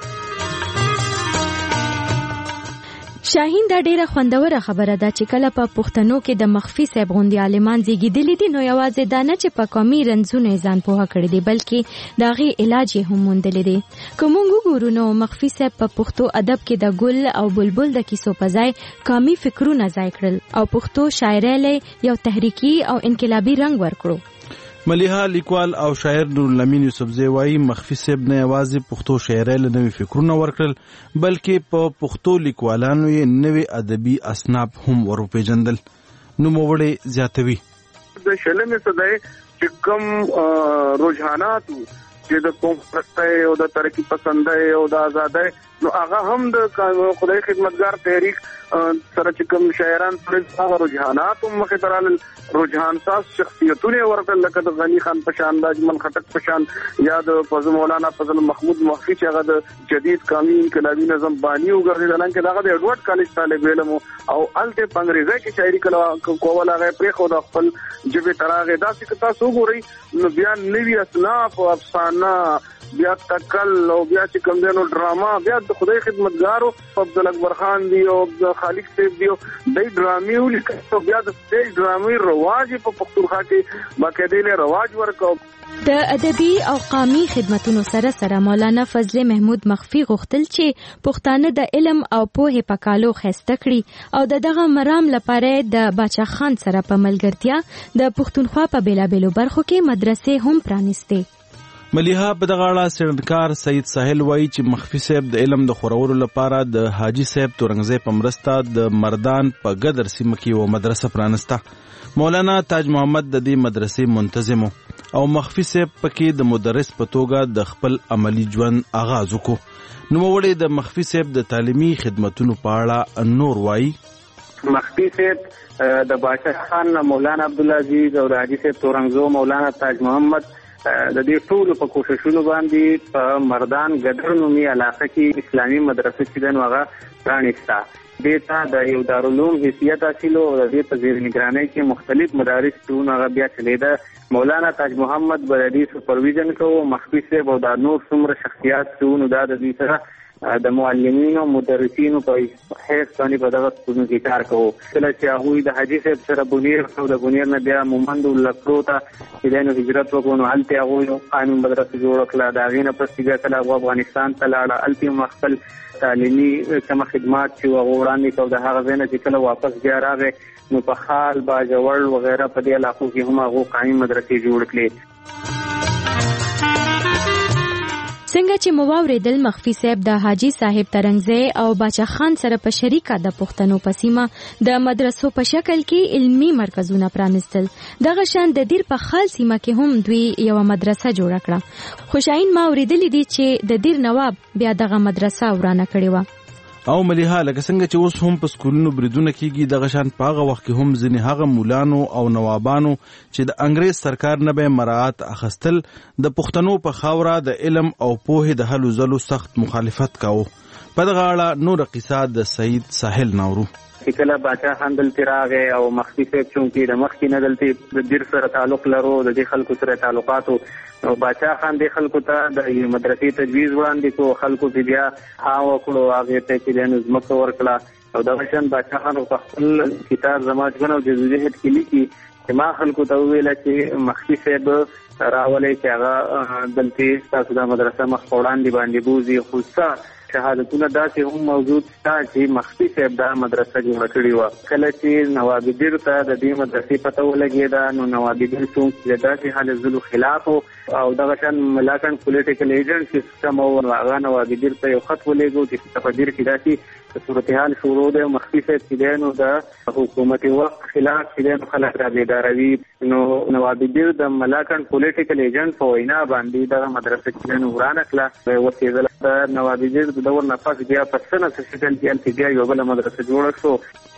شاهین دا ډیره خوندوره خبره ده چې کله په پښتنو کې د مخفي صاحب غوندې عالمان زیږېدلي دي نو یوازې دا نه چې په قومي رنځونو یې ځان پوهه کړی دی بلکې د هغې علاج یې هم موندلی دی. که موږ وګورو نو مخفي صاحب په پښتو ادب کې د ګل او بلبل د کیسو په ځای قومي فکرونه ځای کړل او پښتو شاعرۍ یو تحریکي او انقلابي رنګ ورکړو. ملیحه لیکوال او شاعر نورالامین یوسفزی وایي مخفي صاحب نه یوازې پښتو شاعرۍ له نوي فکرونه ورکړل بلکې په پښتو لیکوالانو یې نوي ادبي اصناف هم وروپېژندل. نوموړی زیاتوي د شلمې صدۍ چې کوم رجحانات چې د قوم پرستۍ او د ترقي پسندۍ او د ازادۍ نو هغه هم د خدای خدمتګار تحریک سره چې کوم شاعران هغه رجحانات هم مخې ته رالل. رجحان ساز شخصیتونه ورکړل لکه د غني خان په شان، د اجمل خټک په شان یا د فضل مولانا فضل محمود مخفي چې هغه د جدید قومي انقلابي نظم بانی وګرځېدل. حالانکه هغه د ایډورډ کالج طالب علم او الته په انګریزي کې شاعري کوله هغه پرېښود د خپل ژبې تر هغې. داسې که تاسو وګورئ نو بیا نوي اصناف او افسانه بیا تکل او بیا چې کوم دی نو ډراما بیا د خدای خدمتګارو عبدالاکبر خان دی او خالق صاحب دی دی ډرامې ولیکل او بیا د سټیج ډرامې رواج په پښتونخوا کې باقاعده رواج ورکړ. د ادبي او قومي خدمتونو سره سره مولانا فضل محمود مخفي غوښتل چې پښتانه د علم او پوهې په کالو ښایسته کړي او د دغه مرام لپاره د باچا خان سره په ملګرتیا د پښتونخوا په بیلابیلو برخو کې مدرسې هم پرانیستې. ملیحه په دغه اړه څېړنکار سعید ساحل وایي چې مخفي صاحب د علم د خورولو لپاره د حاجي صاحب تورنګزی په مرسته د مردان په ګدر سیمه کې یوه مدرسه پرانسته. مولانا تاج محمد د دې مدرسې منتظم او مخفي صاحب پکې د مدرس په توګه د خپل عملی ژوند آغاز وکړو. نوموړی د مخفي صاحب د تعلیمي خدمتونو په اړه نور وایي. مخفي صاحب د باچا خان مولانا عبدالعزیز او د حاجي صاحب تورنګزو مولانا تاج محمد د دې ټولو په کوششونو باندې په مردان ګدر نومي علاقه کې اسلامي مدرسه چې ده نو هغه پرانیسته. دې ته د یو دارالعلوم حیثیت حاصل و او د دې په زیر نگرانۍ کې مختلف مدارس چې هغه بیا چلېده. مولانا تاج محمد به د دې سپرویژن کوو. مخفي صاحب او دا نور څومره شخصیات چې نو دا د دوی سره د معلمینو مدرسینو په حیث باندې په دغه سکولونو کې کار کوو. کله چې هغوی د حاجي صاحب سره بونیر او د بونیر نه بیا مومند لکړو ته چې دی نو هجرت وکړو نو هلته هغوی قانون مدرسه جوړه کړه. د هغې نه پس بیا کله هغو افغانستان ته لاړه، هلته هم خپل تعلیمي کومه خدمات چې هغو وړاندې کړو. د هغه ځای نه چې کله واپس بیا راغی نو په خال باجوړ وغیره په دې علاقو کې هم هغو قانون مدرسې جوړ کړې. څنګه چې مواوریدل مخفي صاحب د حاجی صاحب ترنګزی او باچا خان سره په شریکه د پښتنو په سیمه د مدرسو په شکل کې علمی مرکزونه پرانستل. دغه شان د دیر په خال سیمه کې هم دوی یو مدرسه جوړ کړه. خو شاهین ما اوریدلې دي چې د دیر نواب بیا دغه مدرسه ورانه کړې و. او مليها لکه څنګه چې اوس هم په سکولونو بریدونه کیږي دغه شان په هغه وخت کې هم ځینې هغه مولانو او نوابانو چې د انګريز سرکار نه به مراعات اخستل د پښتنو په خاوره د علم او پوهې د هلو ځلو سخت مخالفت کاوه. په دغه اړه نور قصه د سعید ساحل نورو. کله باچا خان دلته راغی او مخفي صاحب چونکی د مخکې نه دلته د دیر سره تعلق لرو د دې خلکو سره تعلقاتو او باچا خان د خلکو ته د مدرسې تجویز وړاندې کو خلکو ته بیا ها وکړو هغه ته چې د نظمت ورکړه او د شان باچا خان په خپل کتاب زماجګن او جزویت کې لیکي چې ما خلکو ته ویل چې مخفي صاحب راولې چې هغه دلته تاسو د مدرسې مخ وړاندې باندې بوزي خصوصا شهادتونه داسې هم موجود شته چې مخفي صاحب دا مدرسه جوړه کړې وه. کله چې نواب دیر ته د دې مدرسې پته ولګېده نو نواب دیر څوک د داسې حال ظلم خلاف او دغه شان ملاکن پولیټیکل ایجنټ سیستم او هغه نواب دیر ته یو خط ولېږو چې په دیر کې داسې صورتحال شروع دی مخفي صاحب چې دی نو د حکومت وخت خلاف چې دی نو خلک را بیداروي نو نواب دیر د ملاکن پولیټیکل ایجنټ په وینا باندې دغه مدرسه چې دی نو ورانه کړه وسېدله. د نواب دیر د دور نفس بیا په سنه سشکل کې بیا یو بل مدرسه جوړه شو.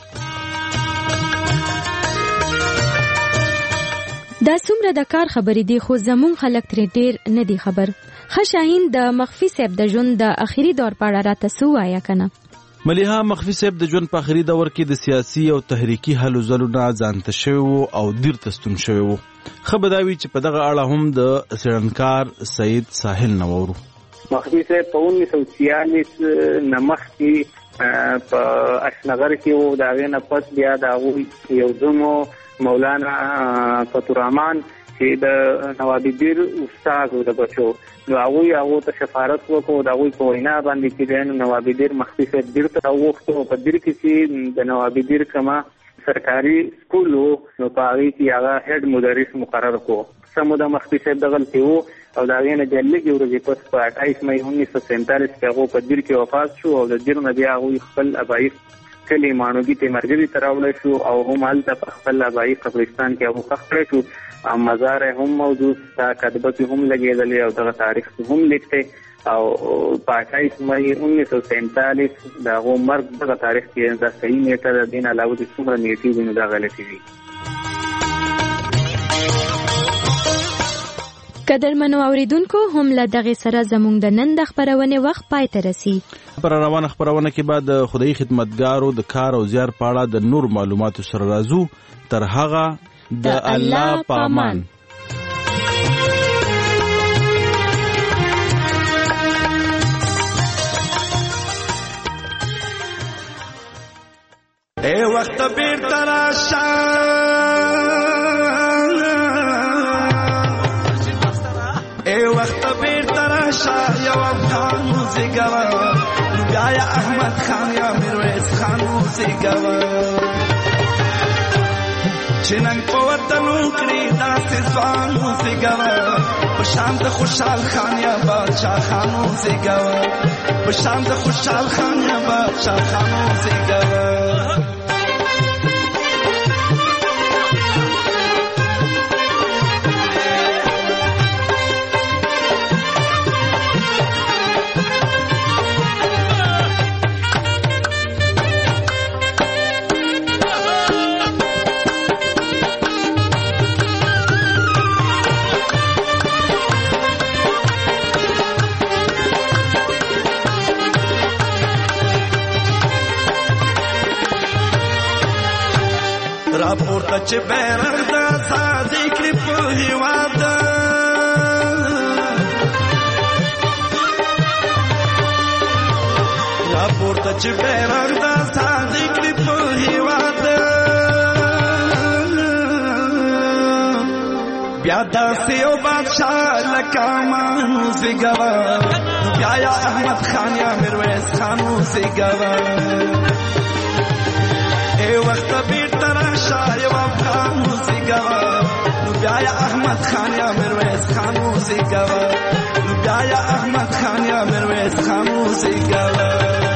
دا څومره د کار خبرې دي خو زمون خلک ترې ډیر نه دي خبر. ښه شاهین د مخفي صاحب د ژوند د اخیری دور په اړه راته څه وایه کنه. مليها مخفي صاحب د ژوند په اخیری دور کې د سیاسي او تحریکي هلو ځلو نه ځانته شوی او دیر تستون شوی وو. ښه به دا وي چې په دغه اړه هم د څېړنکار سعید ساحل نورو. مخفي صاحب په انیس سو چھیالیس نمخ کې په اشنغر کې وو د هغې نه پس بیا د هغوی یو زمو مولانا فتورحمان چې د نواب دیر استاد و د بچو نو هغوی هغو ته شفارت وکړو د هغوی په وینا باندې چې دی نو نواب دیر مخفي صاحب دیر ته راوغوښتو په دیر کې چې د نواب دیر کما سرکاري سکول و نو په هغې کې هغه هیډ مدرس مقرر کړو. سمو د مخفي صاحب دغلتې وو او د هغې نه بیا لږې ورځې پس په اټایس مۍ انیس سو سینتالیس کې هغو په دیر کې وفات شو او د دیر نه بیا هغوی خپل ابایي کلي ماڼوګي ته مرګري ته راوړی شو او هم هلته په خپل ابایي قبرستان کې هغو ښخ کړی شو او مزار هم موجود ستا کتبه کې هم لګېدلې او دغه تاریخ کې هم لیکلی او په اټایس مۍ انیس سو سینتالیس د هغو مرګ دغه تاریخ کې دا صحیح نیټه د دې نه علاوه چې څومره نیټې وي نو دا غلطې وي. قدرمنو اوریدونکو هم له دغه سره زموږ د نن د خبرونه وخت پای ته رسي. پر روانه خبرونه کې بعد خدای خدمتګارو د کار او زیار پاړه د نور معلوماتو سره راځو. تر هغه د الله پامان. اے وخت بیر تراشا اے وخت بیر تراشا یو افغان موزیګوا نو بیا یا احمد خان یا میرویس خان موزیګوا چننګ په وطن کړی داسې ځوان موزیګوا په شان د خوشحال خان یا بادشاہ خان موزیګوا په شان د خوشحال خان یا بادشاہ خان موزیګوا. راپورته چې بیرغ د ازادۍ کړي په هېواد راپورته چې بیرغ د ازادۍ کړي په هېواد بیا داسې یو بادشاه لکه امان وزېږوه بیا یا احمد خان یا میرویس خان وزېږوه اے وخت بیرته راشه یو افغان وزېږوه نو بیا یا احمد خان یا میرویس خان وزېږوه نو یا یا احمد خان یا میرویس خان اوسې کوه